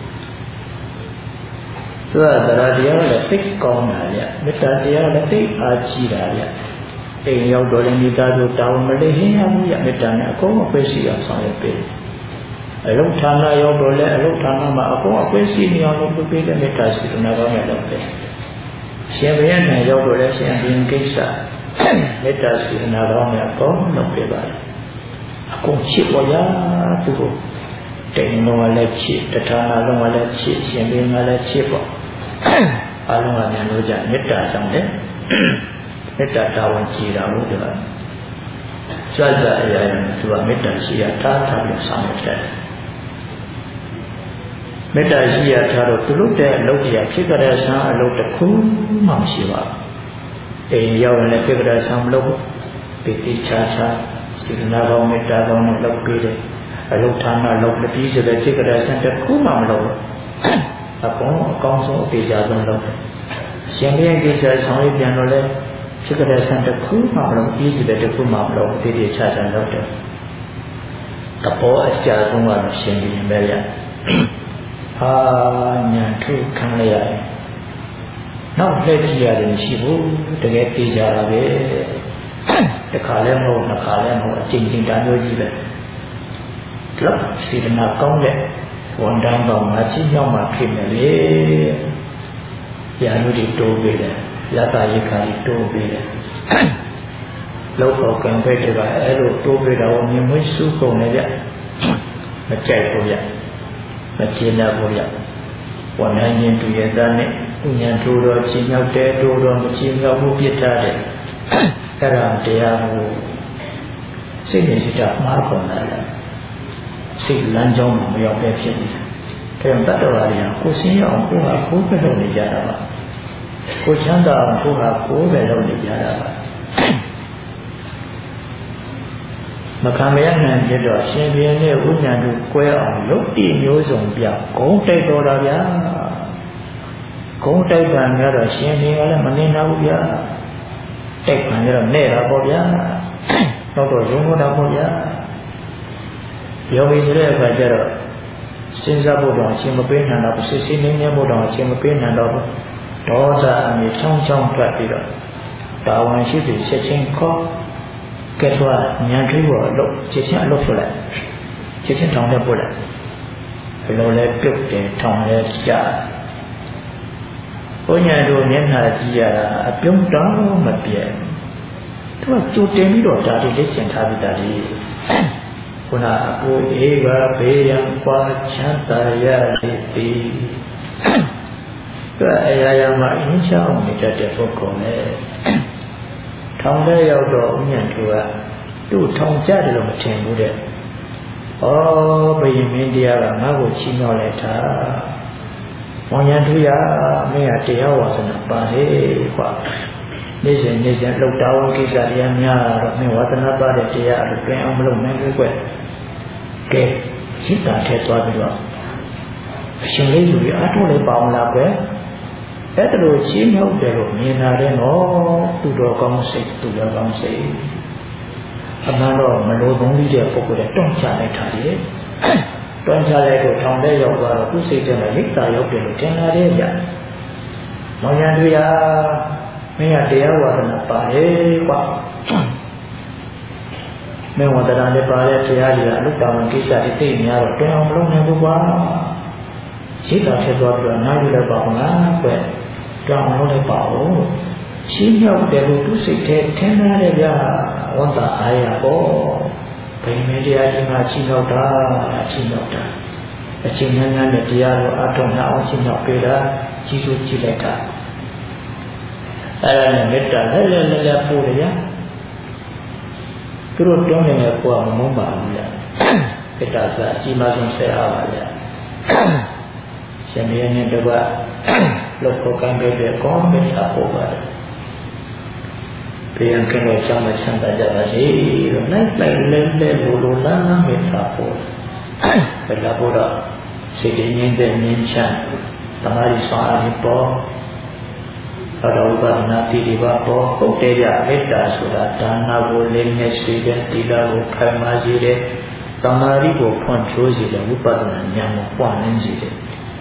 သူကတရားတရားလည်းသိကောင်းတာဗျမေတ္တာတရားလည်းသိအားကြီးတာဗျအိမ်ရောက်တော့လည်းမိသားစုတောင်းမလေးဟင်းရမှုရမေတ္တာနဲ့အကုန်အပဲရှိအောင်ဆောင်ရွက်ပေးအလုဌာနရောက်တော့လည်းအလုဌာနမှာအကုန်အပဲရှိနေအောင်လုပ်ပေးတဲ့မေတ္တာစေတနာကောင်းရတော့ပဲရှင်ဘုရားနဲ့ရောက်တော့လည်းရှင်ဘုရင်ကိစ္စမေတ္တာစေတနာကောင်းရကောင်းလုပ်ပေးပါအကုန်ချစ်ပေါ်ရသူကိုတိမ်လုံးလည်းချစ်တထာနာလုံးလည်းချစ်ရှင်ဘုရင်လည်းချစ်ပေါ့အလုံးကဉာဏ်လို့ကြမေတ္တာကြောင့်လေမေတ္တာတာဝန်ကြည်တာလို့ပြောတာစသအရာရာသူကမေတ္တာရှိရထားပြီးဆောင်ရွက်တယ်မေတ္တာရှိရထားတော့သူလုပ်တဲ့အလုပ်ကြီးဖြစ်ကြတဲ့ဆန်းအလုပ်တစ်ခုမှမရှိပါဘူးအိမ်ရောက်ရင်လည်းဖြစ်ကြတဲ့ဆန်းမလုပ်ဘူးပိဋိချာချာစေတနာကောင်းမေတ္တာကောင်းနဲ့လုပ်ပေးတယ်အလုပ်ဌာနလုပ်ပြီးဆိုတဲ့ဖြစ်ကြတဲ့ဆန်းတစ်ခုမှမလုပ်ဘူးအကုန်အကောင်းဆုံးအသေးချာဆုံးလုပ်တယ်ရှင်ဘုရင်ကိစ္စဆောင်ရွက်ပြန်တော့လဲဖြစ်ကြတဲ့ဆန်းတစ်ခုမှမလုပ်ပြီးဆိုတဲ့တစ်ခုမှမလုပ်ပိဋိချာချာလုပ်တယ်တဘောအကြဆုံးကတော့ရှင်ဘုရင်ပဲရအာညာထုတ်ခံရရတယ်နောက်လက်ကြည့်ရတယ်မရှိဘူးတကယ်သိကြတာပဲတစ်ခါလည်းမဟုတ်နှစ်ခါလည်းမဟုတ်အချိန်ချင်းတန်းမျိုးကြီးပဲတော့စေတနာကောင်းတဲ့ဝန်တန်းပေါင်းငါချင်းရောက်မှဖြစ်မယ်လေရာလူတွေတိုးပေးတယ်ရတာရိခါတွေတိုးပေးတယ်လောက်တော့ကံပဲတကအဲ့လိုတိုးပေးတာကိုမြင်မွေးစုကုန်နေကြမကြိုက်ဘူးရမကျေနပ်ဘူးရဝန်ထမ်းချင်းတူရတဲ့နဲ့ဥညာထိုးတော့ချင်းရောက်တဲ့တိုးတော့မချင်းရောက်ဘူးပြစ်ထားတယ်အဲ့ဒါတရားကိုစိတ်နဲ့စိတ်ဓာတ်မှားကုန်လာတယ်စိတ်လမ်းကြောင်းမှာမရောက်ပဲဖြစ်နေတယ်ဒါကြောင့်တတ္တဝါတွေကကိုယ်စင်းရအောင်ကိုယ်ဟာကိုယ်ပဲလုပ်နေကြတာပါကိုယ်ချမ်းသာအောင်ကိုယ်ဟာကိုယ်ပဲလုပ်နေကြတာပါမခံမရနိုင်ဖြစ်တော့ရှင်ဘုရင်နဲ့ဥညာတို့ကွဲအောင်လုပ်တည်မျိုးစုံပြဂုံတိုက်တော်တာဗျာဂုံတိုက်တာများတော့ရှင်ဘုရင်ကလည်းမနေနိုင်ဘူးဗျာတိုက်ခံရတော့နဲ့တာပေါ့ဗျာတော့ရုံးတော့ပေါ့ဗျာပြောပြီးဆိုတဲ့အခါကျတော့စဉ်းစားဖို့တော့အရှင်မပေးနိုင်တော့စစ်စစ်နင်းနေဖို့တော့အရှင်မပေးနိုင်တော့ဒေါသအမြင်ချောင်းချောင်းထွက်ပြီးတော့တာဝန်ရှိသူချက်ချင်းခေါ်ကဲတော့ညံထွေးပေါ်လို့ချက်ချင်းအလုပ်လုပ်လိုက်ချက်ချင်းထောင်ထဲပို့လိုက်ဘယ်လိုလဲပြုတ်တယ်ထောင်လဲကြာဘုညာတို့မျက်နှာကြည့်ရတာအပြုံးတောင်းမပြဲသူကကြိုတင်ပြီးတော့ဒါတွေလက်ကျင်ထားပြီးတာလေခုနအကိုအေးကဘေးရန်ကွာချမ်းသာရစေသည်သူအရာရာမှာအင်းချောင်းနေတတ်တဲ့ပုဂ္ဂိုလ်နဲ့ထောင်ထဲရောက်တော့ဥညာသူကသူ့ထောင်ကြတယ်လို့မထင်ဘူးတဲ့။ဩဘယင်မင်းတရားကငါ့ကိုချီးမြှောက်လိုက်တာ။မောင်ရန်သူရမင်းကတရားဝါစနာပါလေကွာ။နေ့စဉ်လှုပ်တာဝန်ကိစ္စတရားများတော့မင်းဝါသနာပါတဲ့တရားအပြင်အောင်မလုပ်နိုင်ဘူးကွ။ကဲစိတ်ဓာတ်ထဲသွားပြီးတော့အရှင်လေးလူတွေအားထုတ်လိုက်ပါအောင်လားကွ။အဲ့ဒါလိုရှင်းမြုပ်တယ်လို့မြင်လာတဲ့တော့သူတော်ကောင်းစိတ်သူတော်ကောင်းစိတ်အမှန်တော့မလိုသုံးပြီးတဲ့ပုဂ္ဂိုလ်တွေတွန့်ချလိုက်တာလေတွန့်ချလိုက်တော့ထောင်ထဲရောက်သွားတော့သူ့စိတ်ထဲမှာလိပ်သာရောက်တယ်လို့ထင်လာတယ်ဗျ။မောင်ရန်တွေမင်းကတရားဝါဒနာပါလေကွာမင်းဝါဒနာနဲ့ပါတဲ့တရားတွေကအလုတ္တမကိစ္စတွေသိနေရတော့တွင်အောင်မလုပ်နိုင်ဘူးကွာ။ရှိတာဖြစ်သွားပြီးတော့နားယူလိုက်ပါမလားကွကြောင်လို့လည်းပါဘူးရှင်းရောက်တယ်လို့သူစိတ်ထဲထင်ရတယ်ဗျာဝန်တာအားရပေါ့ဘယ်နည်းတရားဒီမှာရှင်းရောက်တာရှင်းရောက်တာအချိန်ငန်းငန်းနဲ့တရားတော်အထုံးအောင်ရှင်းရောက်ပေးတာကြီးစိုးကြည့်လိုက်တာအဲ့ဒါနဲ့မေတ္တာလည်းလည်းပို့ရသူတို့တွန်းနေတဲ့ကိုယ်ကမမုန်းပါဘူးဗျာမေတ္တာကအကြီးမားဆုံးဆက်အားပါဗျာရှင်မင်းနဲ့တကွလောက်ကိုကံပေးတဲ့ကောင်းမေတ္တာပို့ပါတယ်ပြန်ကလေးချမ်းချမ်းသာကြပါစေလို့လိုက်လဲလိုလားမေတ္တာပို့ဘယ်လာပို့တော့စိတ်ငြိမ်တဲ့ငြိမ်းချမ်းတမားရီဆောင်အပ်ပေါ်တော်ဥပဒနာတိတိပါပေါ်ဟုတ်တယ်ကြမေတ္တာဆိုတာဒါနကိုလေးနဲ့ရှိတဲ့တိလာကိုခိုင်မာစေတဲ့သမာဓိကိုဖွံ့ဖြိုးစေတဲ့ဝိပဿနာဉာဏ်ကိုပွားနိုင်စေတဲ့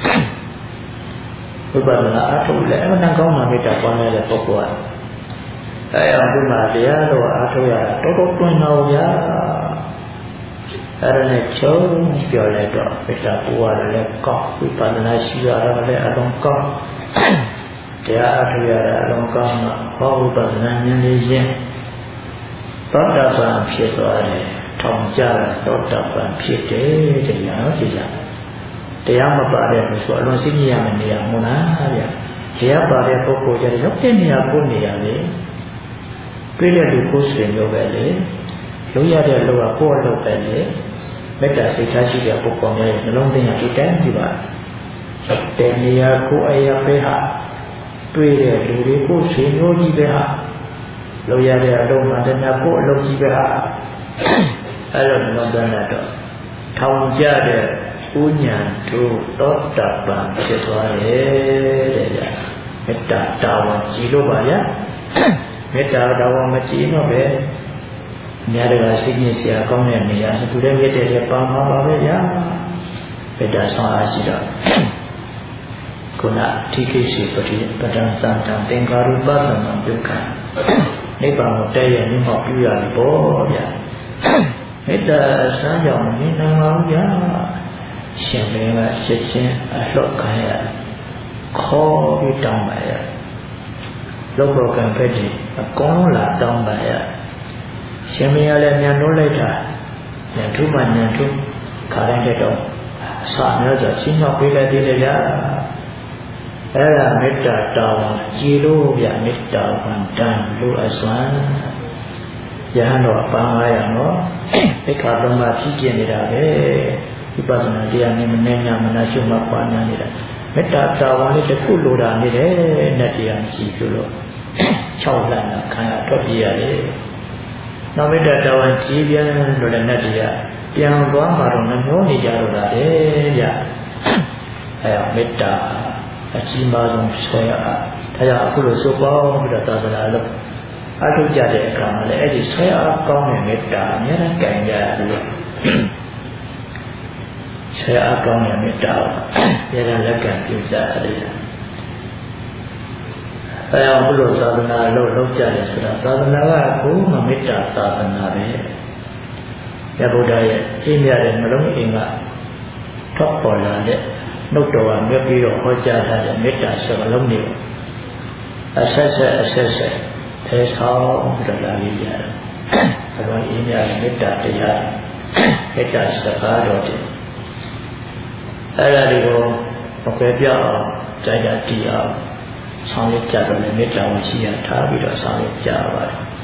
ဝိပဿနာအထုလည်းအမှန်တန်ကောင်းမှမေတ္တာပွားရတဲ့ပုဂ္ဂိုလ်ကအဲအောင်ဒီမှာတရားတော်အထုရတာတော်တော်တွင်တော်ဗျာအဲ့ဒါနဲ့ချုံပြောလိုက်တော့မေတ္တာပွားလည်းကောင်းဝိပဿနာရှိရတာလည်းအလုံးကောင်းတရားအထုရတာအလုံးကောင်းတော့ဟောဝိပဿနာဉာဏ်လေးရင်သောတာပန်ဖြစ်သွားတယ်ထောင်ကြတာသောတာပန်ဖြစ်တယ်တရားကြည့်ကြတရားမပါတဲ့လူဆိုအလွန်စိတ်ညစ်ရမယ့်နေရာမဟုတ်လားဗျာတရားပါတဲ့ပုဂ္ဂိုလ်ကြတယ်ရောက်တဲ့နေရာကိုနေရာလေပြည့်တဲ့လူကိုယ်ဆွေမျိုးပဲလေလုံးရတဲ့လူကကိုယ့်အလုပ်ပဲလေမေတ္တာစိတ်ထားရှိတဲ့ပုဂ္ဂိုလ်များရဲ့နှလုံးသွင်းရဒီတိုင်းကြည့်ပါတဲ့နေရာကိုအရာပဲဟာတွေ့တဲ့လူတွေကိုယ်ဆွေမျိုးကြီးပဲဟာလုံးရတဲ့အလုပ်မှာတည်းများကိုယ့်အလုပ်ကြီးပဲဟာအဲ့လိုနှလုံးသွင်းတော့ထောင်ကြတဲ့ဥညာတို့သောတာပန်ဖြစ်သွားတယ်တဲ့ဗျာမေတ္တာတာဝန်ကြည်လို့ပါဗျာမေတ္တာတာဝန်မကြည်တော့ပဲများတကစိတ်ညစ်စရာကောင်းတဲ့နေရာသူလည်းမြတ်တဲ့ပါမှာပါပဲဗျာမေတ္တာဆောင်အားရှိတော့ခုနထိခိစီပတိပဒံသံတံသင်္ကာရုပသနာဒုက္ခနိဗ္ဗာန်ကိုတည့်ရမြတ်ပြုရပြီပေါ့ဗျာမေတ္တာဆန်းကြောင့်နေနိုင်ပါဘူးဗျာရှင်မင်းကချက်ချင်းအလှော့ခံရခေါ်ပြီးတောင်းပါရလောကကံဖက်ကြီးအကောင်းလာတောင်းပါရရှင်မင်းကလည်းညံနှိုးလိုက်တာညံထုမှညံထုခါတိုင်းတဲ့တော့အစမျိုးဆိုရှင်းတော့ပြေးလိုက်သေးတယ်ဗျာအဲ့ဒါမေတ္တာတောင်းကြည်လို့ဗျာမေတ္တာဝန်တန်လို့အစွမ်းယဟန်တော်ပန်းလာရနော်သိက္ခာသုံးပါးဖြည့်ကျင်နေတာပဲဝိပဿနာတရားနဲ့မနဲ့ညမနာရှုမှပွားများနေတာမေတ္တာတာဝန်လေးတစ်ခုလိုတာနေတယ်နဲ့တရားရှိဆိုလို့6လမ်းခံရထွက်ပြေးရတယ်နောက်မေတ္တာတာဝန်ကြီးပြန်လို့လည်းနဲ့တရားပြန်သွားမှတော့နှမျောနေကြတော့တာလေဗျအဲမေတ္တာအကြီးမားဆုံးဆွဲရဒါကြောင့်အခုလိုစုပေါင်းပြီးတော့သာသနာလို့အထုကြတဲ့အခါမှာလည်းအဲ့ဒီဆွဲအားကောင်းတဲ့မေတ္တာအများနဲ့ကြင်ကြရတယ်ဆွဲအားကောင်းတဲ့မေတ္တာကိုပြန်လက်ကပြုကြရတယ်အဲအောင်ဘုလိုသာသနာလို့လုပ်ကြတယ်ဆိုတာသာသနာကကိုယ်မှမေတ္တာသာသနာပဲရဗုဒ္ဓရဲ့အင်းမြတဲ့နှလုံးအင်းကထောက်ပေါ်လာတဲ့နှုတ်တော်ကမြတ်ပြီးတော့ဟောကြားထားတဲ့မေတ္တာစကားလုံးတွေအဆက်ဆက်သေဆောင်ပြီးတော့လာပြီးရတယ်။ဘုရားအင်းမြတဲ့မေတ္တာတရားမေတ္တာစကားတော်တွေအဲ့ဒါတွေကိုမကွဲပြအောင်ကြာကြာတည်အောင်ဆောင်ရွက်ကြတော့လည်းမေတ္တာကိုရှိရထားပြီးတော့ဆောင်ရွက်ကြပါတယ်။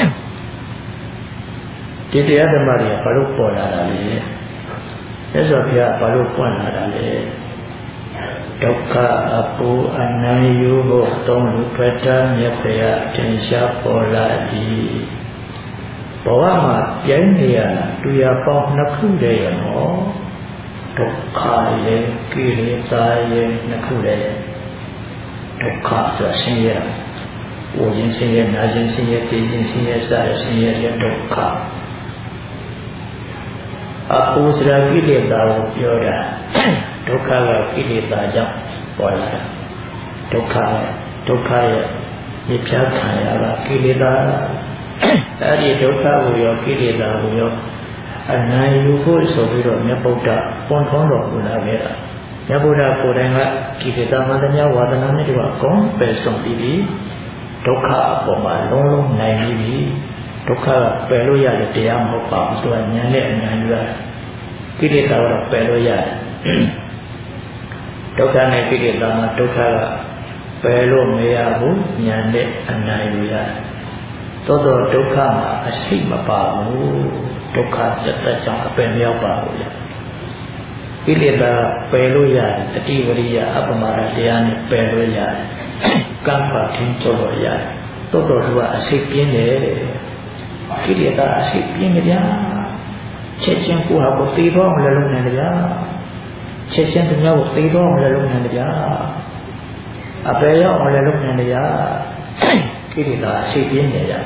ဒီတရားဓမ္မတွေဘာလို့ပေါ်လာတာလဲ။မြတ်စွာဘုရားဘာလို့ပွင့်လာတာလဲ။ဒုက္ခအပူအနံ့ယူဖို့သုံးလူပဋ္ဌာန်းမြတ်ဖရာသင်္ရှားပေါ်လာသည်ဘဝမှာပြိုင်နေရတာတရားပေါင်းနှစ်ခုတည်းရနော်ဒုက္ခရဲ့ကိလေသာရဲ့နှစ်ခုတည်းဒုက္ခဆိုဆင်းရဲဝိညာဉ်ဆင်းရဲနာခြင်းဆင်းရဲသိခြင်းဆင်းရဲစတဲ့ဆင်းရဲတဲ့ဒုက္ခအပူစရာကိလေသာကိုပြောတာဒုက္ခကကိလေသာကြောင့်ပေါ်လာတာဒုက္ခရဲ့ဒီဖြာခံရတာကိလေသာအဲ့ဒီဒုက္ခကိုရောကိလေသာကိုရောအနိုင်ယူဖို့ဆိုပြီးတော့မြတ်ဗုဒ္ဓပွန်ထွန်းတော်မူလာခဲ့တာမြတ်ဗုဒ္ဓကိုယ်တိုင်ကကိလေသာမှန်သမျှဝါဒနာနဲ့ဒီကအကုန်ပယ်ဆုံးပြီးပြီဒုက္ခအပေါ်မှာလုံးလုံးနိုင်ပြီးပြီဒုက္ခကပယ်လို့ရတဲ့တရားမဟုတ်ပါဘူးဆိုတာဉာဏ်နဲ့အဉာဏ်ယူရတယ်ကိလေသာကတော့ပယ်လို့ရတယ်ဒုက္ခနဲ့ကိလေသာမှာဒုက္ခကပယ်လို့မရဘူးဉာဏ်နဲ့အဉာဏ်ယူရတယ်သို့တော့ဒုက္ခမှာအရှိမပါဘူးဒုက္ခစက်သက်ကြောင့်အပင်မရောက်ပါဘူးကိလေသာပယ်လို့ရတယ်တတိဝရိယအပမရတရားနဲ့ပယ်လို့ရတယ်ကံပါထင်းကျော်လို့ရတယ်သို့တော့သူကအစိတ်ပြင်းတယ်ကိလေသာအစိတ်ပြင်းကြဗျာချက်ချင်းကိုဟာကိုသိတော့မလဲလုံးနိုင်ကြဗျာချက်ချင်းတမျိုးကိုသိတော့မလဲလုံးနိုင်ကြဗျာအပယ်ရောက်မလဲလုံးနိုင်ကြဗျာကိလေသာအစိတ်ပြင်းနေကြ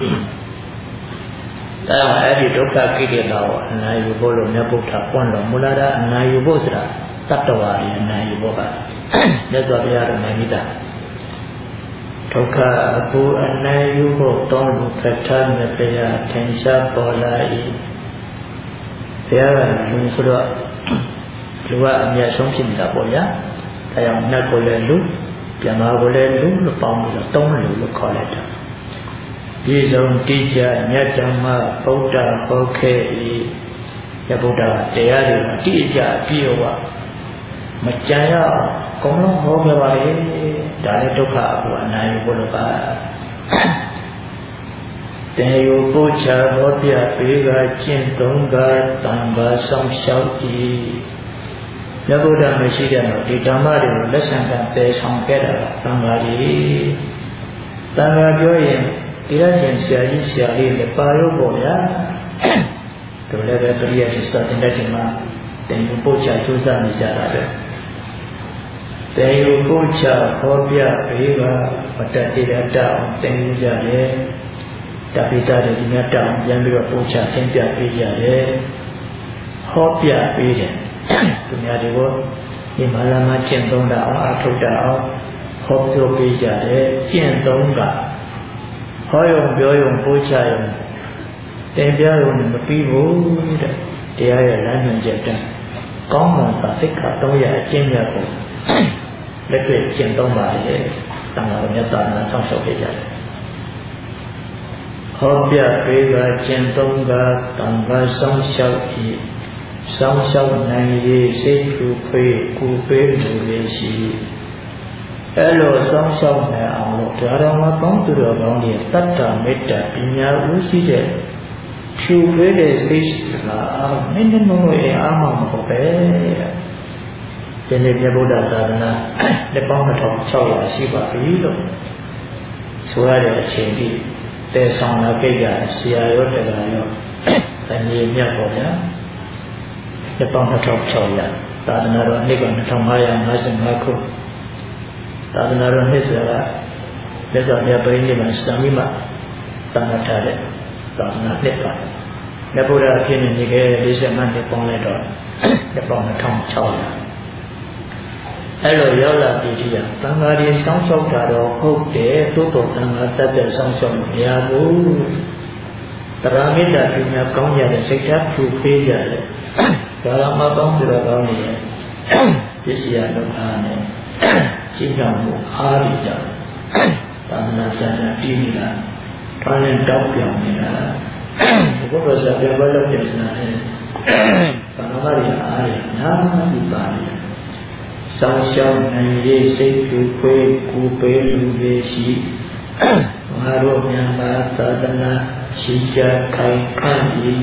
ဒါအဲ့ဒီဒုက္ခကိလေသာကိုအနာယူဖို့လို့မြတ်ဗုဒ္ဓပွင့်တော်မူလာတာအနာယူဖို့ဆိုတာတတ္တဝါတွေအနာယူဖို့ပါမြတ်စွာဘုရားတော်မြတ်မိတာဒုက္ခအပူအနာယူဖို့တောင်းလို့ပဋ္ဌာန်းနဲ့တရားထင်ရှားပေါ်လာ၏ဘုရားကလူဆိုတော့လူကအမြတ်ဆုံးဖြစ်နေတာပေါ့ဗျာဒါကြောင့်နတ်ကိုလည်းလူပြန်မာကိုလည်းလူလို့ပေါင်းပြီးတော့တုံးလူလို့ခေါ်လိုက်တာဒီဆုံးတိကျမြတ်ဓမ္မဗုဒ္ဓဟောခဲ့၏ရဗုဒ္ဓတရားတွေအတိအကျပြည့်ဝမကြံရအောင်အကုန်လုံးဟောခဲ့ပါလေဒါလည်းဒုက္ခအပူအနာယူဖို့လို့ပါတေယပုချာဘောပြပေးကကျင့်သုံးကတံခါဆောင်လျှောက်၏ရဗုဒ္ဓမရှိတဲ့တော့ဒီဓမ္မတွေကိုလက်ဆံကပယ်ဆောင်ခဲ့တာကသံဃာကြီးသံဃာပြောရင်ဒီရရှင်ဆရာကြီးဆရာလေးလည်းပါရုပ်ပေါ့ဗျာတို့လည်းပဲပရိယတ်စတဲ့တဲ့မှာတင်ပို့ချကျိုးစားနေကြတာပဲတေယပို့ချဟောပြဘေးကမတတ်တရားတောင်းတင်ကြတယ်တပိတာတွေဒီများတောင်းပြန်ပြီးတော့ပို့ချသင်ပြပေးကြတယ်ဟောပြပေးတယ်သူများတွေကိုဒီမာလာမှာကျင့်သုံးတာအောင်အထုတ်တာအောင်ဟောပြောပေးကြတယ်ကျင့်သုံးကဟောယုံပြောယုံပို့ချယုံတင်ပြယုံမပြီးဘူးတဲ့တရားရဲ့လမ်းညွှန်ချက်တန်းကောင်းမွန်သာသိက္ခာ300အကျင့်မြတ်ကိုလက်တွေ့ကျင့်သုံးပါလေတန်ခါတော်မြတ်သာနာဆောက်ရှောက်ခဲ့ကြတယ်ဟောပြပေးကကျင့်သုံးကတန်ခါဆောက်ရှောက်၏ဆောက်ရှောက်နိုင်ရေးစိတ်ကူဖေးကူပေးမှုလေးရှိအဲ့လိုဆောင်းရှောက်နိုင်အောင်လို့ဒါတော်မှာကောင်းသူတော်ကောင်းတွေတတ္တမေတ္တာပညာဥရှိတဲ့ဖြူဖေးတဲ့စိတ်ကမင်းတို့ရဲ့အာမမဟုတ်ပဲဒီနေ့မြတ်ဗုဒ္ဓသာသနာလက်ပေါင်း2600ရှိပါပြီလို့ဆိုရတဲ့အချိန်ကြီးတဲဆောင်လာခဲ့ကြဆရာရောတရားရောတန်ကြီးမြတ်ပေါ်ဗျာလက်ပေါင်း2600သာသနာတော်နှစ်က2555ခုသာသနာတော်နှစ်ဆိုတာလက်စွာပြပရိနိဗ္ဗာန်စံမိမှသံဃာထားတဲ့သာသနာနှစ်ပါမြတ်ဗုဒ္ဓအဖြစ်နဲ့နေခဲ့45နှစ်ပေါင်းလိုက်တော့လက်ပေါင်း2600အဲ့လိုရောက်လာပြီကြီးကသံဃာတွေစောင့်ရှောက်တာတော့ဟုတ်တယ်သို့တော်သံဃာတတ်တဲ့စောင့်ရှောက်မရဘူးတရားမေတ္တာပညာကောင်းကြတဲ့စိတ်ဓာတ်ဖြူဖေးကြတယ်ဒါကမှကောင်းကြတော့ကောင်းနေတယ်ပစ္စည်းရတော့အားနဲ့ရှင်းကြမှုအားရကြသာသနာ့ဆရာတည်နေတာထောင်းရင်တောက်ပြောင်နေတာဘုရားဆရာပြဘလို့ပြန်လာတယ်ဘာသာရအားရနာပြီးပါတယ်ဆောင်းရှောင်းနိုင်ရေးစိတ်ဖြူခွေးကူပေးလူတွေရှိငါတို့မြန်မာသာသနာရှိကြခိုင်ခန့်၏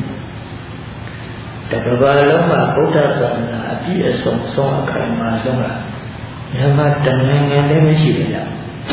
တကဘာလုံးမှာဗုဒ္ဓသာသနာအပြည့်အစုံဆုံးအခိုင်အမာဆုံးကမြန်မာတနိုင်ငံလည်းမရှိဘူးလား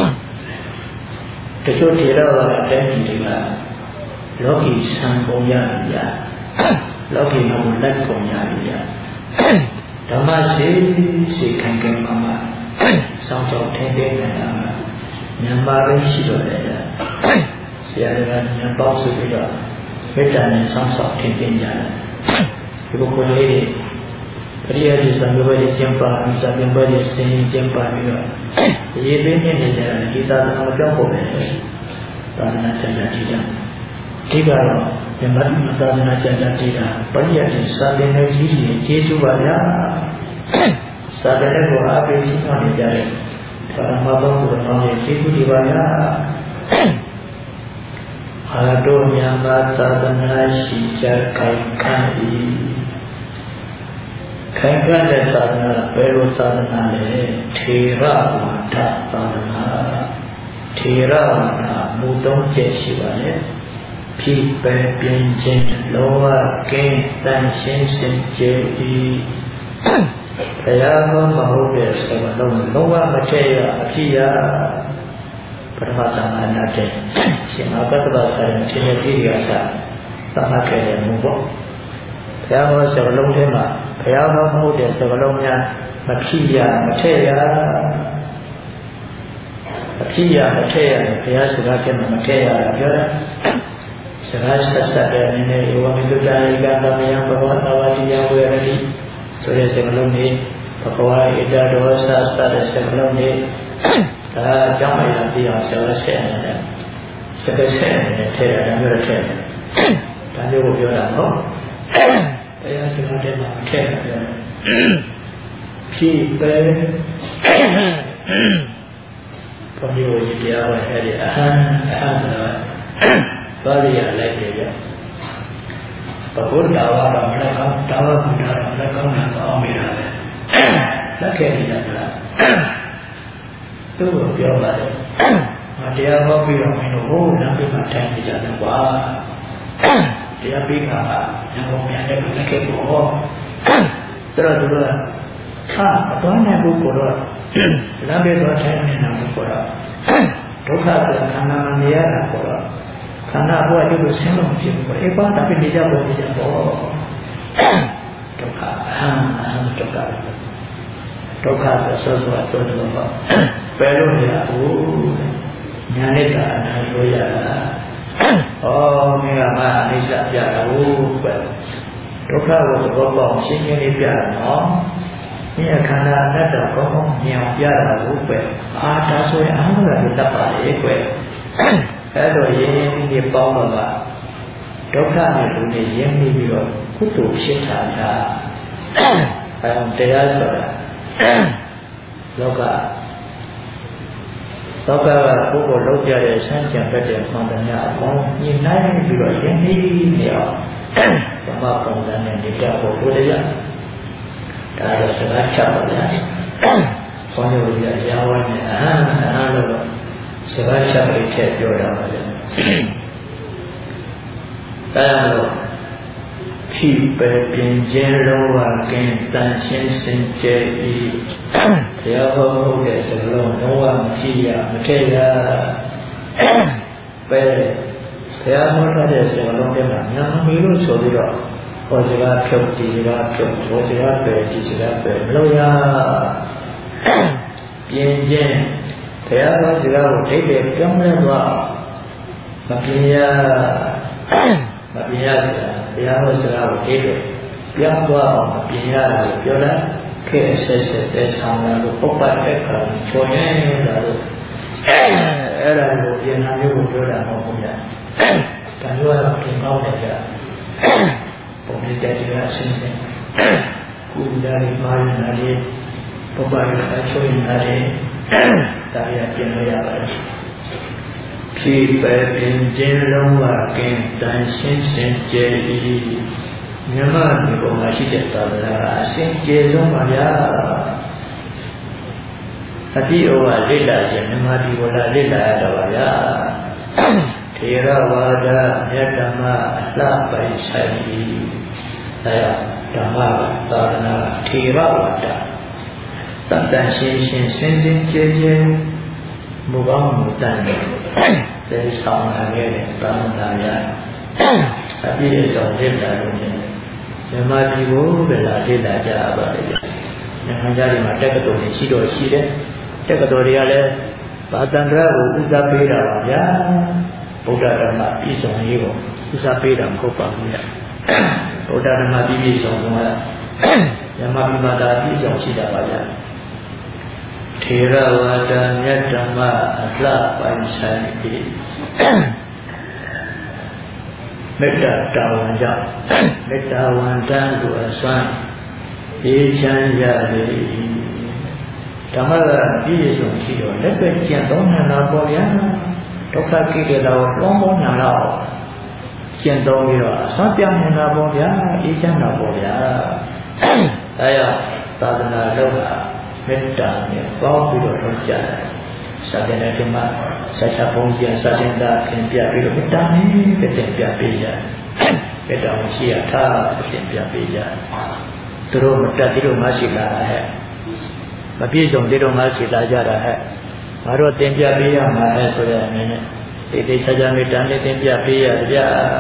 တချို့ဒေသကအတိုင်းပြည်တွေကလောကီဆံကုန်ရရလောကီမှာလက်ကုန်ရရဓမ္မစေခံကံမှာစောင့်ရှောက်ထိန်းသိမ်းနေတာမြန်မာပဲရှိတော့တယ်ဆရာတွေကဉာဏ်ပေါက်ဆိုပြီးတော့မေတ္တာနဲ့စောင့်ရှောက်ထိန်းသိမ်းကြတယ်ဒီပုဂ္ဂိုလ်လေးပရိယတိသံဃာတွေကျင့်ပါပြီးစာပြန်ပါပြီးဆင်းကျင့်ပါပြီးတော့ဒီပေးနေကြတယ်ဒီသာသနာကြောင့်ပုံပဲသာသနာစံတည်တာဒီကတော့မြတ်သာသနာစံတည်တာပရိယတိစာသင်တွေကြီးကြီးကျေးဇူးပါဗျာစာတဲ့ကိုအပိစိမှနေကြတယ်ဘာမှမပေါ်ဘူးတော့ဒီစိတ်ကူဒီပါလားအာတို့မြန်မာသာသနာရှိကြခိုင်ခံ၏ခိုင်ခံတဲ့သာသနာဘယ်လိုသာသနာလဲထေရဝါဒသာသနာထေရဝါဒမူသုံးချက်ရှိပါလေဖြစ်ပဲပြင်းခြင်းလောဘကင်းတန်ရှင်းစင်ကြယ်၏တရားဟောမဟုတ်တဲ့စကားလုံးလောဘမထည့်ရအဖြစ်ရပထမသမဏနာတဲ့ရှင်အကတ္တဗဆရာရှင်ရဲ့ပြည်ရာစာသမတ်ခဲ့တဲ့မူပေါ့ဘုရားဟောစကားလုံးထဲမှာဘုရားဟောမဟုတ်တဲ့စကားလုံးများမဖြစ်ရမထည့်ရအဖြစ်ရမထည့်ရဘုရားစကားကျမ်းမထည့်ရပြောတာစကားဆက်ဆက်တဲ့အနေနဲ့ယောမိတုတ္တရိကသမယံဘဂဝတဝတိယဝေရတိဆိုတဲ့စကားလုံးนี้ဘဂဝါဣဒဒောသသတဲ့စကားလုံးนี้ဒါအကြောင်းအရာပြီးအောင်ဆက်ဆက်နေတယ်စကားဆက်နေထည့်ရတယ်မျိုးထည့်တယ်ဒါမျိုးကိုပြောတာနော်တရားစကားတဲ့မှာထည့်တယ်ဖြစ်ပဲဘုရားရဲ့တရားဟောအဲ့ဒီအဟံဆိုတာဘာရရလိုက်တယ်ကြဘုရားဝါဒမလက်ကောင်းတာဝဘုရားမလက်ကောင်းတာအောင်မိတာပဲလက်ခဲ့နေတာလားသူ့ကိုပြောပါတယ်ငါတရားဟောပြီးတော့မင်းတို့ဟိုလမ်းပြမှာထိုင်နေကြတယ်ကွာတရားပြီးတာကညောင်ပြန်တဲ့လက်ခဲ့ပေါ့တော်တော်သူကအတော်နဲ့ဘုကိုတော့လမ်းပြတော့ထိုင်နေတာဘုကိုတော့ဒုက္ခဆိုခန္ဓာမမြင်ရတာပေါ့တော့ခန္ဓာဘဝဒီလိုဆင်းလို့ဖြစ်ဘူးအေးပါတပိနေကြပေါ်နေကြပေါ့ဒုက္ခဒုက္ခဒုက္ခဆိုဆိုတော့တော့ပယ်လို့ရဘူးညာနဲ့တာအနာလို့ရတာဩမင်းကမှအနိစ္စပြတာဟုတ်ပဲဒုက္ခကိုသဘောပေါက်ရှင်းရှင်းလေးပြတာနော်မင်းခန္ဓာအနတ္တကောင်းကောင်းမြင်အောင်ပြတာဟုတ်ပဲအာဒါဆိုရင်အားလုံးကတတ်ပါလေကွအဲ့တော့ရင်းရင်းပြီးပေါင်းတော့ဒုက္ခနဲ့လူနဲ့ရင်းပြီးတော့ကုသိုလ်ဖြစ်တာလားအဲတရားဆိုတာလောကကပုဂ္ဂိုလ်လောက်ကြတဲ့ဆန်းကြံတတ်တဲ့မှန်တရားအပေါင်းညှိနှိုင်းပြီးတော့ရင်းနှီးနေအောင်ဓမ္မပုံစံနဲ့နေကြဖို့ဘုရားဒါတော့စကားချပါဗျာဘုန်းကြီးတို့ရာဝန်းနဲ့အာလို့စကားချပြီးထည့်ပြောတာပါဗျာအဲလိုဖြစ်ပဲပြင်ခြင်းလောဘကင်းတန်ရှင်းစင်ကြယ်၏တရားဟောဟုတ်တဲ့စကားလုံးလောဘမဖြစ်ရမထည့်ရပဲတရားဟောတဲ့စကားလုံးတွေမှာညာမီလို့ဆိုပြီးတော့ဟောစကားဖြုတ်ဒီစကားဖြုတ်ဟောစကားပဲဒီစကားပဲမလို့ရပြင်ခြင်းတရားဟောစကားကိုဒိဋ္ဌိပြောင်းလဲသွားမပြင်ရတရားဟောစကားကိုဒိဋ္ဌိပြောင်းသွားအောင်မပြင်ရလို့ပြောတာခဲဆက်ဆက်တဲ့ဆောင်လာလို့ပုပ္ပတဲ့ခါချော်ရင်လာလို့အဲ့ဒါကိုပြင်နာမျိုးကိုပြောတာမဟုတ်ဘူးဗျာဒါမျိုးကတော့ပြင်ကောင်းတယ်ဗျာပုံရိပ်တဲ့ဒီကအရှင်းရှင်းကုသရာမာရနာလေးပုပ္ပရဲ့အချိုးရနာလေးဒါရပြင်လို့ရပါတယ်ဖြစ်ပဲပြင်ခြင်းလုံးဝကင်းတန်ရှင်းစင်ကြယ်၏မြတ်ဒီပုံမှာရှိတဲ့သာသနာအစဉ်ကျေဆုံးပါဗျာအတိဩဝလေ့လာခြင်းမြတ်ဒီဝလာလေ့လာရတော့ပါဗျာထေရဝါဒမြတ်ဓမ္မအလှပိုင်ဆိုင်၏အဲဓမ္မသာသနာထေရဝါဒတန်တန်ရှင်းရှင်းစင်စင်ကြယ်ကြယ်မူကောင်းမူတန်တဲ့သေဆောင်လာခဲ့တဲ့သာသနာများအပြည့်အစုံလေ့လာလို့ခြင်းဓမ္မဒီကိုပဲလာလေ့လာကြပါလေ။နိုင်ငံခြားတွေမှာတက္ကသိုလ်တွေရှိတော့ရှိတယ်။တက္ကသိုလ်တွေကလည်းဘာတန္တရာကိုဥစားပေးတာပါဗျာ။ဗုဒ္ဓဓမ္မပြည့်စုံရေးကိုဥစားပေးတာမဟုတ်ပါဘူးဗျာ။ဗုဒ္ဓဓမ္မပြည့်စုံတော့ဓမ္မပိမာတာပြည့်စုံရှိတာပါဗျာ။ထေရဝါဒမြတ်ဓမ္မအလှပိုင်ဆိုင်၏မေတ္တာတာဝန်ကြောင့်မေတ္တာဝန်တန်းကိုအစွမ်းအေးချမ်းရလေဓမ္မကပြည့်စုံကြည့်တော့လက်ပဲကျင့်သုံးနေတာပေါ့ဗျာဒုက္ခကိလေသာကိုတွန်းပေါင်းနိုင်တော့ကျင့်သုံးပြီးတော့အစွမ်းပြောင်းနေတာပေါ့ဗျာအေးချမ်းတာပေါ့ဗျာအဲရသာသနာတော်ကမေတ္တာနဲ့ပေါင်းပြီးတော့လုပ်ကြတယ်စာတင်တဲ့ဒီမှာဆက်ချက်ပုံကြီးစာတင်တာပြင်ပြပြီးတော့မေတ္တာနဲ့ပြင်ပြပေးကြမေတ္တာရှိရထားပြင်ပြပေးကြသူတို့မတက်ပြီးတော့မရှိလာတာဟဲ့မပြည့်စုံသေးတော့မရှိလာကြတာဟဲ့ငါတို့တင်ပြပေးရမှာလဲဆိုတဲ့အနေနဲ့ဒီချာချာမေတ္တာနဲ့တင်ပြပေးရကြ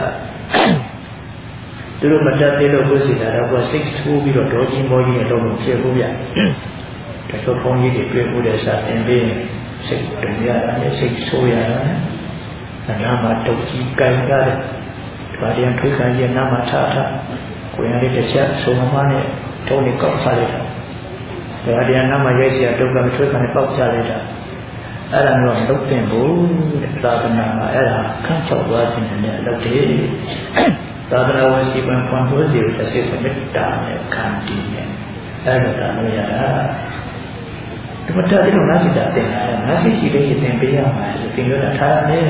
သူတို့မတက်သေးလို့ကိုယ်စီတာတော့စိတ်ဆိုးပြီးတော့ဒေါကြီးမောကြီးနဲ့တော့မဖြစ်ဘူးဗျတချို့ဘုန်းကြီးတွေတွေ့ဖို့တဲ့စာသင်ပေးစိတ်တရရတယ်စိတ်ဆိုးရတယ်အနာမှာတုတ်ကြီးကြိုင်ရတယ်ဒါပြန်ထွေးခံရနာမှာထားကိုယ်ရတဲ့တစ်ချက်ဆုံးမနဲ့ထုံးနေကောက်စားလိုက်တာဒါပြန်နာမှာရိုက်เสียတုတ်ကထွေးခံပေါက်ချလိုက်တာအဲ့ဒါမျိုးလုပ်တင်ဖို့သာသနာမှာအဲ့ဒါခန့်ချောက်သွားခြင်းနဲ့လုပ်တယ်သာသနာဝင်စီပန်ဖွင့်ဖို့စီကိုတစ်စိတ်မေတ္တာနဲ့ခံတည်နေအဲ့ဒါတာလို့ရတာဒီမတက်တဲ့ငါစိတ်တင်တာငါစိတ်ရှိတဲ့ရင်သင်ပေးရမှာဆိုသင်ရတာထားတယ်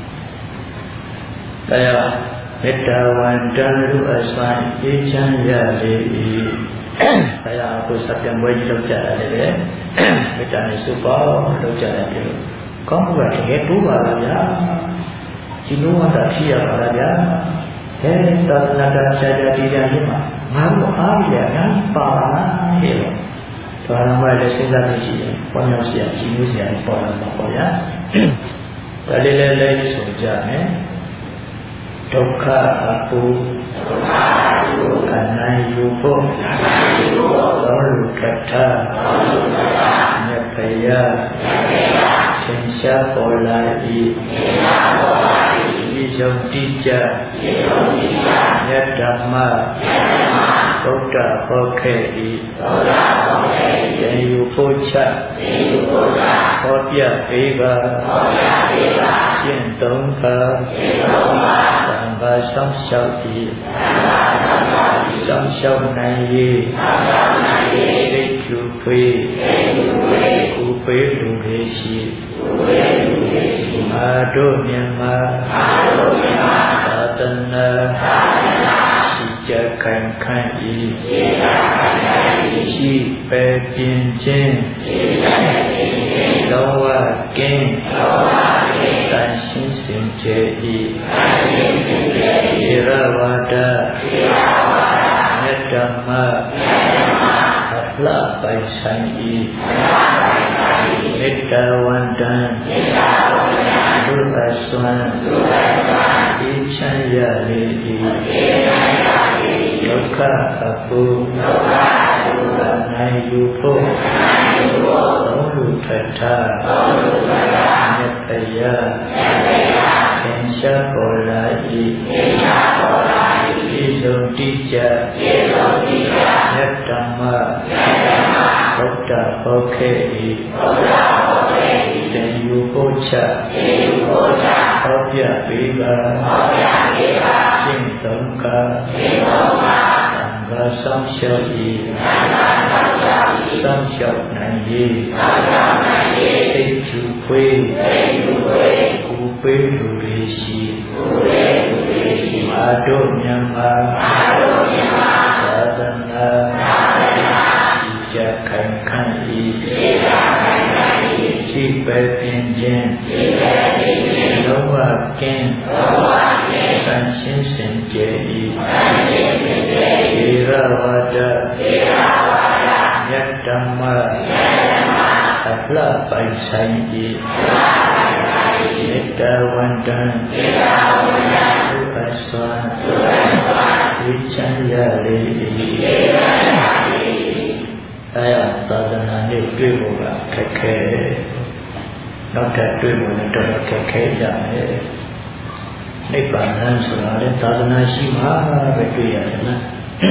တရားမေတ္တာဝန်တန်လူအဆိုင်အေးချမ်းရလေတရားကိုစပြမွေးကြီးလုပ်ကြရတယ်လေမေတ္တာနဲ့စုပေါင်းလုပ်ကြရတယ်ကောင်းမှုကတကယ်တိုးပါလားဗျာဒီလိုမှသာရှိရပါလားဗျာသာသနာတော်ဆရာကြီးတရားကြီးမှာငါတို့အားရငါပါလားဟဲ့ဘာမှလည်းစဉ်းစားလို့ရှိရင်ပေါ်ရောက်ဆရာကြီးမျိုးဆရာပေါ်လာမှာပေါ့ဗျာဒါလေးလေးဆိုကြမယ်ဒုက္ခအပူကနိုင်ယူဖို့သောလူကထမြတ်ဖယားသင်္ရှာပေါ်လာ၏ဤယုံတိကြမြတ်ဓမ္မဗုဒ္ဓဟောခဲ့၏သင်ယူဖို့ချဟောပြပေးပါကျင့်သုံးပါသံဃာဆောင်ရှောက်၏ဆောင်ရှောက်နိုင်၏စိတ်ကျူဖွေးကူပေးလူတွေရှိအာတို့မြန်မာသာသနာရှိကြခိုင်ခန့်၏ရှိပဲပြင်းခြင်းလောဝကင်းတန်ရှင်းစင်ကြယ်၏ဧရဝါဒမြတ်ဓမ္မအလှပိုင်ဆိုင်၏မေတ္တာဝန်တန်လူအစွမ်းအေးချမ်းရလေ၏ဒုက္ခအပူနိုင်ယူဖို့သုံးလူထထမြတ်တရားသင်္ရှာပေါ်လာ၏ဤစုံတိကြမြတ်ဓမ္မဗုဒ္ဓဟောခဲ့၏သင်ယူဖို့ချဟောပြပေးပါကျင့်သုံးကားသံဃာဆောင်ရှောက်၏ဆောင်ရှောက်နိုင်၏စိတ်ကျူဖွေးကူပေးလူတွေရှိအာတို့မြန်မာသာသနာရှိကြခိုင်ခန့်၏ရှိပဲပြင်းခြင်းလောဘကင်းသန့်ရှင်းစင်ကြယ်၏ဧရဝါဒမြတ်ဓမ္မအလှပိုင်ဆိုင်၏မေတ္တာဝန်တန်လူအစွမ်းဝိချမ်းရလေ၏သာသနာနဲ့တွေ့ဖို့ကခက်ခဲနောက်ထပ်တွေ့ဖို့လည်းတော်တော်ခက်ခဲကြတယ်နိဗ္ဗာန်ဆိုတာလည်းသာသနာရှိမှပဲတွေ့ရတယ်နော်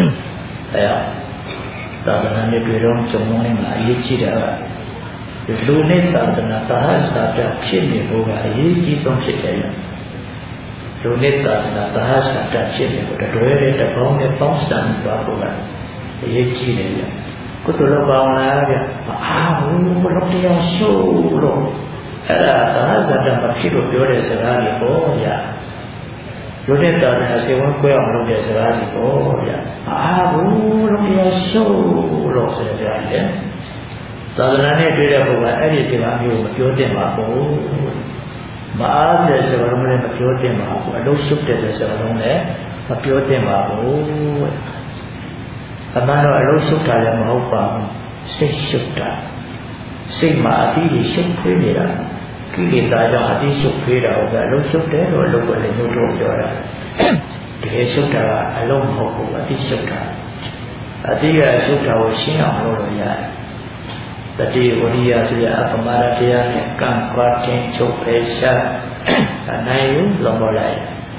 သာသနာနဲ့တွေ့တော့ကြုံလုံးမှာအရေးကြီးတာကလူနဲ့သာသနာသာသာပြဖြစ်နေဖို့ကအရေးကြီးဆုံးဖြစ်တယ်လူနဲ့သာသနာသာသာပြဖြစ်နေဖို့တတွဲတဲ့တပေါင်းနဲ့ပေါင်းစပ်သွားဖို့ကအရေးကြီးတယ်ကိုကုသိုလ်လုပ်ပါအောင်လားဗျအာဘုလို့တရားရှုလို့အဲ့ဒါသာသနာမဖြစ်လို့ပြောတဲ့စကားတွေပေါ့ဗျာလူတဲ့သာသနာစေဝန်းကွဲအောင်လုပ်တဲ့စကားတွေပေါ့ဗျာအာဘုလို့တရားရှုလို့ဆိုတဲ့စကားတွေသာသနာနဲ့တွေ့တဲ့ပုဂ္ဂိုလ်ကအဲ့ဒီစကားမျိုးကိုပြောတင်ပါဘူးမအားတဲ့စကားလုံးလည်းမပြောတင်ပါဘူးအလုံးရှုတဲ့စကားလုံးလည်းမပြောတင်ပါဘူးအမှန်တော့အလုံးရှုတာလည်းမဟုတ်ပါဘူးစိတ်ရှုတာစိတ်မှာအတိအရှုခွေးနေတာကိလေသာကြောင့်အတိရှုခွေးတာဟုတ်ကဲ့အလုံးရှုတယ်လို့အလုံးကိုလည်းညှို့တော့ပြောတာတကယ်ရှုတာကအလုံးမဟုတ်ဘူးအတိရှုတာအတိကရှုတာကိုရှင်းအောင်လုပ်လို့ရတယ်တတိဝရိယဆိုရအပမရတရားနဲ့ကံကွာတင်ချုပ်ပဲရှာအနိုင်ယူလုံးပေါ်လိုက်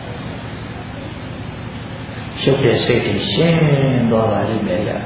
ရှုတဲ့စိတ်တွေရှင်းသွားပါလိမ့်မယ်ဗျ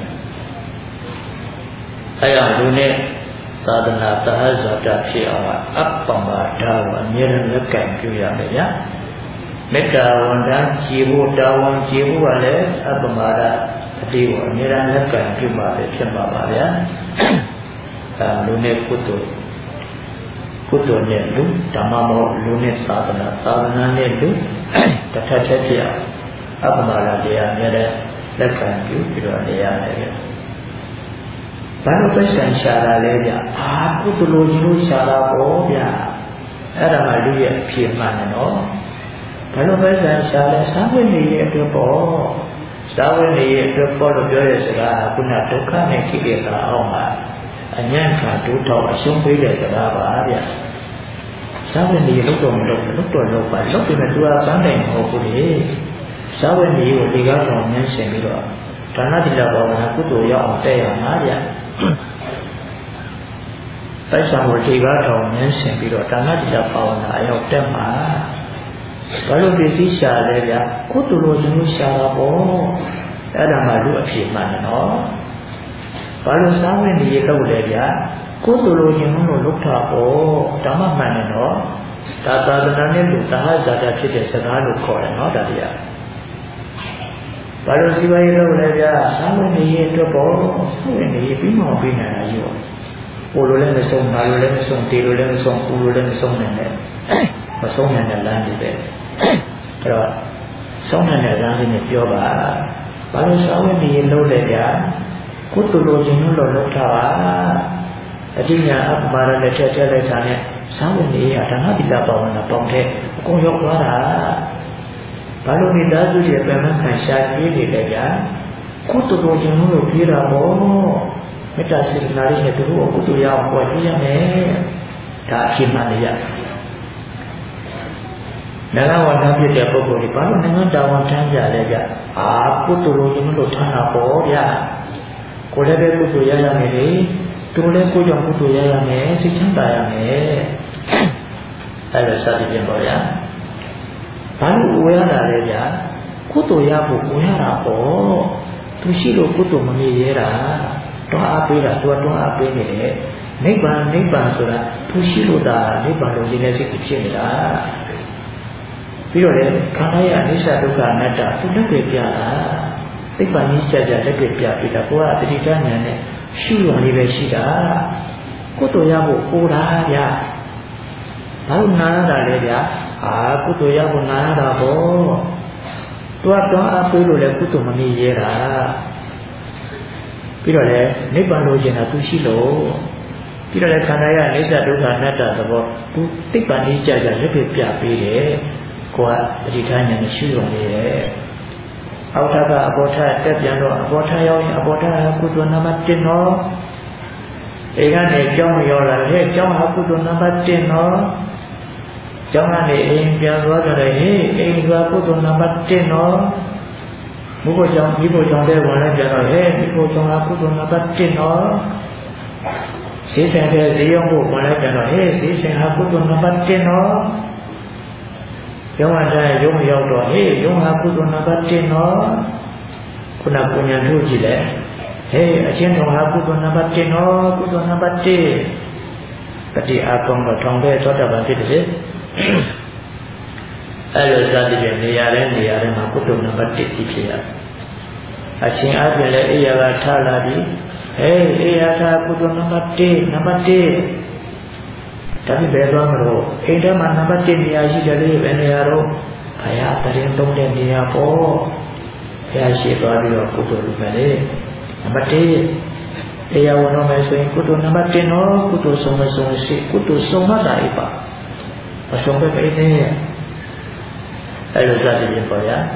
အဲ့ဒါလူနဲ့သာသနာသဟဇာတဖြစ်အောင်အပမဒါကိုအမြဲတမ်းလက်ကင်ပြုရမယ်ဗျမေတ္တာဝန်တန်းကြည်ဖို့တာဝန်ကြည်ဖို့ကလည်းအပမဒအတိကိုအမြဲတမ်းလက်ကင်ပြုပါပဲဖြစ်ပါပါဗျာလူနဲ့ကုသိုလ်နဲ့လူဓမ္မမောလူနဲ့သာသနာနဲ့လူတစ်ထပ်ထပ်ဖြစ်အောင်အပမဒတရားနဲ့လက်ခံပြုပြီးတော့နေရတယ်ဗျဘာလို့ပဲဆန်ရှာတာလဲဗျအာကုသိုလ်လိုချင်လို့ရှာတာပေါ့ဗျအဲ့ဒါမှလူရဲ့အဖြစ်မှန်တယ်နော်ဘာလို့ပဲဆန်ရှာလဲသာဝိနည်းရဲ့အတွက်ပေါ့သာဝိနည်းရဲ့အတွက်ပေါ့လို့ပြောတဲ့စကားကခုနဒုက္ခနဲ့ကိလေသာအောင်မှာအညံ့ခါဒုထောက်အရှုံးပေးတဲ့စကားပါဗျသာဝိနည်းလို့တော့မလုပ်ဘူးလို့တော့လုပ်ပါလုပ်ပြီးမှသူကစမ်းတယ်မဟုတ်ဘူးလေသာဝိနည်းကိုဒီကားကောင်ညှင်းဆင်ပြီးတော့ဒါနတိလဘာဝနာကုသိုလ်ရောက်အောင်တက်ရမှာဗျတိုက်ဆောင်ကိုဒီကားကောင်ညှင်းဆင်ပြီးတော့ဒါနတိလဘာဝနာအရောက်တက်မှာဘာလို့ပစ္စည်းရှာလဲဗျကုသိုလ်လိုချင်လို့ရှာတာပေါ့အဲ့ဒါမှလူအဖြစ်မှန်တယ်နော်ဘာလို့စားဝင်နေလို့လဲဗျကုသိုလ်လိုချင်လို့လုပ်တာပေါ့ဓမ္မမှန်တယ်နော်ဒါသာသနာနဲ့လူသဟဇာတဖြစ်တဲ့စကားလို့ခေါ်တယ်နော်ဒါတရားဘာလို့စီပါရေးလို့လဲဗျစားဝင်နေရအတွက်ပေါ့စားဝင်နေပြီးမှပြီးနေတာရောပို့လို့လည်းမဆုံးငါလိုလည်းမဆုံးတေလိုလည်းမဆုံးပူလိုလည်းမဆုံးနိုင်နဲ့မဆုံးနိုင်တဲ့လမ်းတွေပဲအဲ့တော့ဆုံးနိုင်တဲ့လမ်းလေးနဲ့ပြောပါဘာလို့စားဝင်နေလို့လဲဗျကုသိုလ်လိုချင်လို့လုပ်တာပါအတိညာအပ္ပါဒနဲ့ထည့်လိုက်တာနဲ့စားဝင်နေရဒါနတိလဘာဝနာပေါင်းတဲ့အကုန်ရောက်သွားတာဘာလို့မိသားစုရဲ့ပြန်မှန်ခံရှာပြေးနေလဲဗျာကုသိုလ်လိုချင်လို့ပြေးတာပေါ့မေတ္တာစေတနာလေးနဲ့သူတို့ကုသိုလ်ရအောင်ပွားကြည့်ရမယ်ဒါအဖြစ်မှန်ရနိုင်ငံဝန်ထမ်းဖြစ်တဲ့ပုဂ္ဂိုလ်တွေဘာလို့နိုင်ငံတော်ဝန်ထမ်းကြလဲဗျအာကုသိုလ်လိုချင်လို့ထမ်းတာပေါ့ဗျာကိုယ်လည်းပဲကုသိုလ်ရရမယ်လေသူလည်းကိုယ်ကြောင့်ကုသိုလ်ရရမယ်စိတ်ချမ်းသာရမယ်အဲ့လိုစသည်ဖြင့်ပေါ့ဗျာဘာလို့ဝေရတာလဲဗျာကုသိုလ်ရဖို့ဝေရတာပေါ့သူရှိလို့ကုသိုလ်မမြည်ရတာတွန်းအားပေးတာသူကတွန်းအားပေးနေတယ်နိဗ္ဗာန်ဆိုတာသူရှိလို့ဒါနိဗ္ဗာန်လို့ရင်းနေစိတ်ဖြစ်နေတာပြီးတော့လေခန္ဓာရဲ့အနိစ္စဒုက္ခအနတ္တသူလက်တွေပြတာသိပ္ပံကြီးကြကြလက်တွေပြပြီးတာကိုကတတိတဉာဏ်နဲ့ရှုရုံလေးပဲရှိတာကုသိုလ်ရဖို့ပို့တာဗျာဘာလို့နာရတာလဲဗျာအာကုသိုလ်ရဖို့နာရတာပေါ့သူကတော့အားပေးလို့လေကုသိုလ်မမြည်ရတာပြီးတော့လေနိဗ္ဗာန်လိုချင်တာသူရှိလို့ပြီးတော့လေခန္ဓာရဲ့အနိစ္စဒုက္ခအနတ္တသဘောသူသိပ္ပံကြီးကြကြလက်တွေပြပေးတယ်ကိုကတတိတဉာဏ်နဲ့ရှုရုံလေးရဲ့အောက်ထပ်ကအပေါ်ထပ်တက်ပြန်တော့အပေါ်ထပ်ရောက်ရင်အပေါ်ထပ်ကကုသိုလ်နံပါတ်1တော့အေကနေကျောင်းရောက်လာတယ်ကျောင်းဟာကုသိုလ်နံပါတ်1တော့ကျောင်းကနေအိမ်ပြန်သွားကြတယ်ဟေးအိမ်ကကုသိုလ်နံပါတ်1တော့မိဖို့ကျောင်းတဲ့ဝင်လိုက်ပြန်တော့ဟေးမိဖို့ကျောင်းကကုသိုလ်နံပါတ်1တော့ဈေးဆိုင်တဲ့ဈေးရောက်ဖို့ဝင်လိုက်ပြန်တော့ဟေးဈေးဆိုင်ဟာကုသိုလ်နံပါတ်1တော့ရုံးအတိုင်းရုံးရောက်တော့ဟေးရုံးဟာကုသိုလ်နံပါတ်1တော့ခုနပုညာတို့ကြည့်လေဟေးအချင်းတော်ဟာကုသိုလ်နံပါတ်1တော့ကုသိုလ်နံပါတ်1ပฏิအာကောင်းတော့ထောင်တဲ့သောတာပန်ဖြစ်တယ်အဲ့လိုသတိနဲ့နေရာထဲမှာကုသိုလ်နံပါတ်1ဖြစ်ရအချင်းအပြင်လည်းအိယာကထားလာပြီး Yata kudu number 10 tapi bedon ro eda man number 10 dia si dari benero aya tarin tong den dia po ya si to adi ro kudu bale number 10 ya wono me so kudu number 10 no kudu soma si kudu soma dai pa pasong pe ini ya ai lo sa di po ya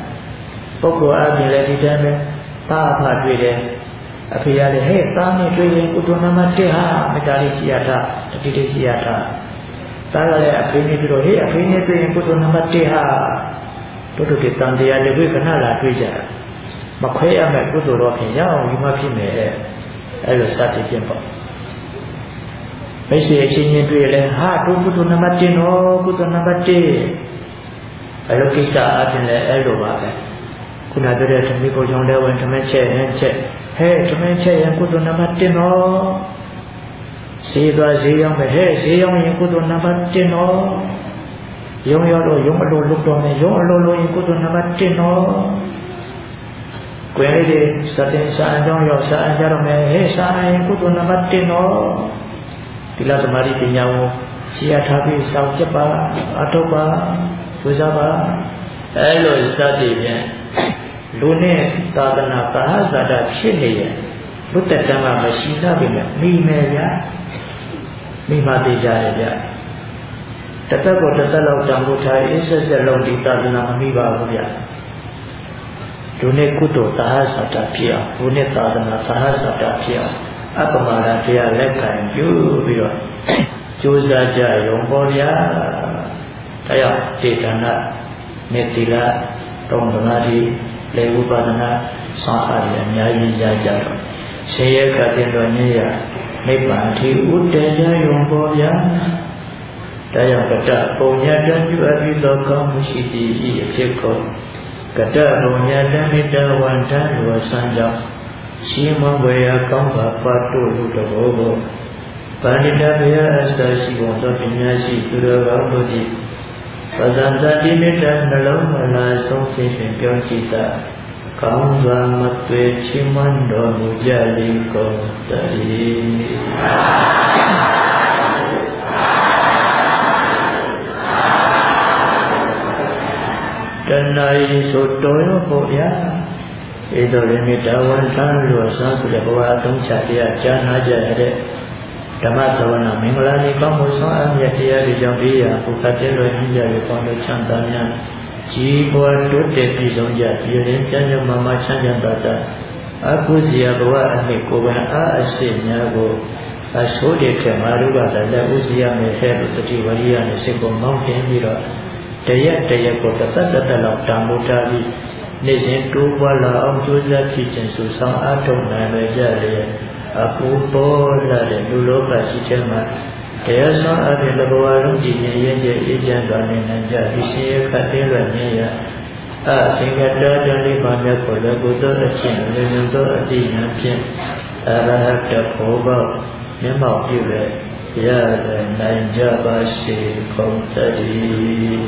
pokok abi le di dan pa pha dwi deအဖေရလေဟဲ့သားနဲ့တွေ့ရင်ကုသိုလ်နံပါတ်1ဟာမေတ္တာလေးရှိရတာတတိလေးရှိရတာသားရလေအဖေနဲ့ပြီးတော့ဟဲ့အဖေနဲ့တွေ့ရင်ကုသိုလ်နံပါတ်1ဟာတို့တို့တန်တရားတွေခဏလာတွေ့ကြတာမခွဲရမယ်ကုသိုလ်တော့ဖြစ်ရအောင်ဒီမှာဖြစ်မယ်အဲ့လိုစသည်ဖြင့်ပေါ့မိတ်ဆွေအချင်းချင်းတွေ့လဲဟာတို့ကုသိုလ်နံပါတ်1တော့ကုသိုလ်နံပါတ်1အဲ့လိုကိစ္စအပြင်လဲအဲ့လိုပါပဲခုနပြောတဲ့သမီးကိုကြောင့်လည်းဝင်သမက်ချက်ချက်ဟဲ့သမင်းချက်ရင်ကုသိုလ်နံပါတ်1နော်ဈေးသွားဈေးရောက်မယ်ဟဲ့ဈေးရောက်ရင်ကုသိုလ်နံပါတ်1နော်ယုံရောတော့ယုံအလိုလုပ်တော်မယ်ယုံအလိုလုပ်ရင်ကုသိုလ်နံပါတ်1နော်ကွယ်လေးတွေစတဲ့စာအကြောင်းရောက်စာအကြတော့မယ်ဟဲ့စာရင်ကုသိုလ်နံပါတ်1နော်ဒီလသမารိပညာကိုရှင်းရထားပြီးစောင့်ချက်ပါအထောက်ပါဝိဇ္ဇာပါအဲ့လိုစသည်ဖြင့်လူနဲ့သာသနာသာဟဇာတာဖြစ်နေရဲ့ဘုဒ္ဓတမ်းကမရှိသပေမဲ့မိမယ်ဗျာမိမသေးကြရဲ့ဗျာတသက်ကိုတသက်လောက်တန်ဖိုးထားအစ်ဆက်ဆက်လုံးဒီသာသနာမမိပါဘူးဗျာလူနဲ့ကုသိုလ်သာဟဇာတာဖြစ်အောင်လူနဲ့သာသနာသာဟဇာတာဖြစ်အောင်အပ္ပမာဒတရားလက်ခံပြုပြီးတော့ကြိုးစားကြရုံပေါ်ဗျာတရားစေတနာမေတ္တိတုံးသမာဓိလေဥပါဒနာစာအားရအများကြီးရကြတော့ဆေရကတင်တော်ညရနိဗ္ဗာန်ထိဥတ္တကြရုံပေါ်ဗျာတရားကတပုံညာတပြုအပ်ပြီးသောကောင်းမှုရှိသည်ဤအဖြစ်ကိုကတပုံညာတမေတ္တဝန္တလောဆံကြောင့်ရှိမဝေယကောင်းပါပတ်တို့လူတော်ကိုဗန္ဓိတဘုရားအစရှိသောပညာရှိသူတော်ကောင်းတို့သည်ပဇာတတိမေတ္တာနှလုံးမလာဆုံးဖြင့်ပြောကြည့်တာကောင်းစွာမသွေချီးမွမ်းတော်မူကြလေကုန်တည်းတဏှာဤဆိုတော်ရောပေါ့ဗျာဧတော်ရမေတ္တာဝန်ထမ်းလို့စားကြတဲ့ဘဝအသုံးချတရားကြားနာကြတဲ့ဓမ္မသဝနာမင်္ဂလာနေကောင်းမှုဆောင်အမြတ်တရားတွေကြောင့်ဘေးရာပုခတ်တဲ့လွယ်ကြီးကြရပေါင်းလို့ချမ်းသာများကြီးပွားတိုးတက်ပြီးဆုံးကြပြည်ရင်ကျမ်းကျမ်းမာမာချမ်းသာတာအကုဇီယဘဝအနှစ်ကိုယ်ပိုင်အားအရှိများကိုအဆိုးတဲ့ခေမာရုကလည်းဥစီယမေဟဲ့လို့တတိဝရိယနဲ့စိတ်ကိုမောင်းတင်ပြီးတော့တရက်ကိုတသက်လောက်တန်ဖိုးထားပြီးနေ့စဉ်တိုးပွားလာအောင်ကြိုးစားဖြစ်ခြင်းစုဆောင်အားထုတ်နိုင်ကြလေအပူပေါ်လာတဲ့လူလောကရှိခြင်းမှာတရားဆောင်အပြင်ဘဝလုံးကြည်မြဲရဲ့အေးချမ်းစွာနေနိုင်ကြဒီရှင်ရခတ်တဲ့လွယ်မြင်ရအသင်္ကတတန်လေးပါးမြတ်ကိုလည်းကိုယ်တော်အချင်းလူညွတ်သောအတိညာဖြင့်အရဟတဘောဘမျက်မှောက်ပြုလေရနိုင်ကြပါစေကုန်သတည်း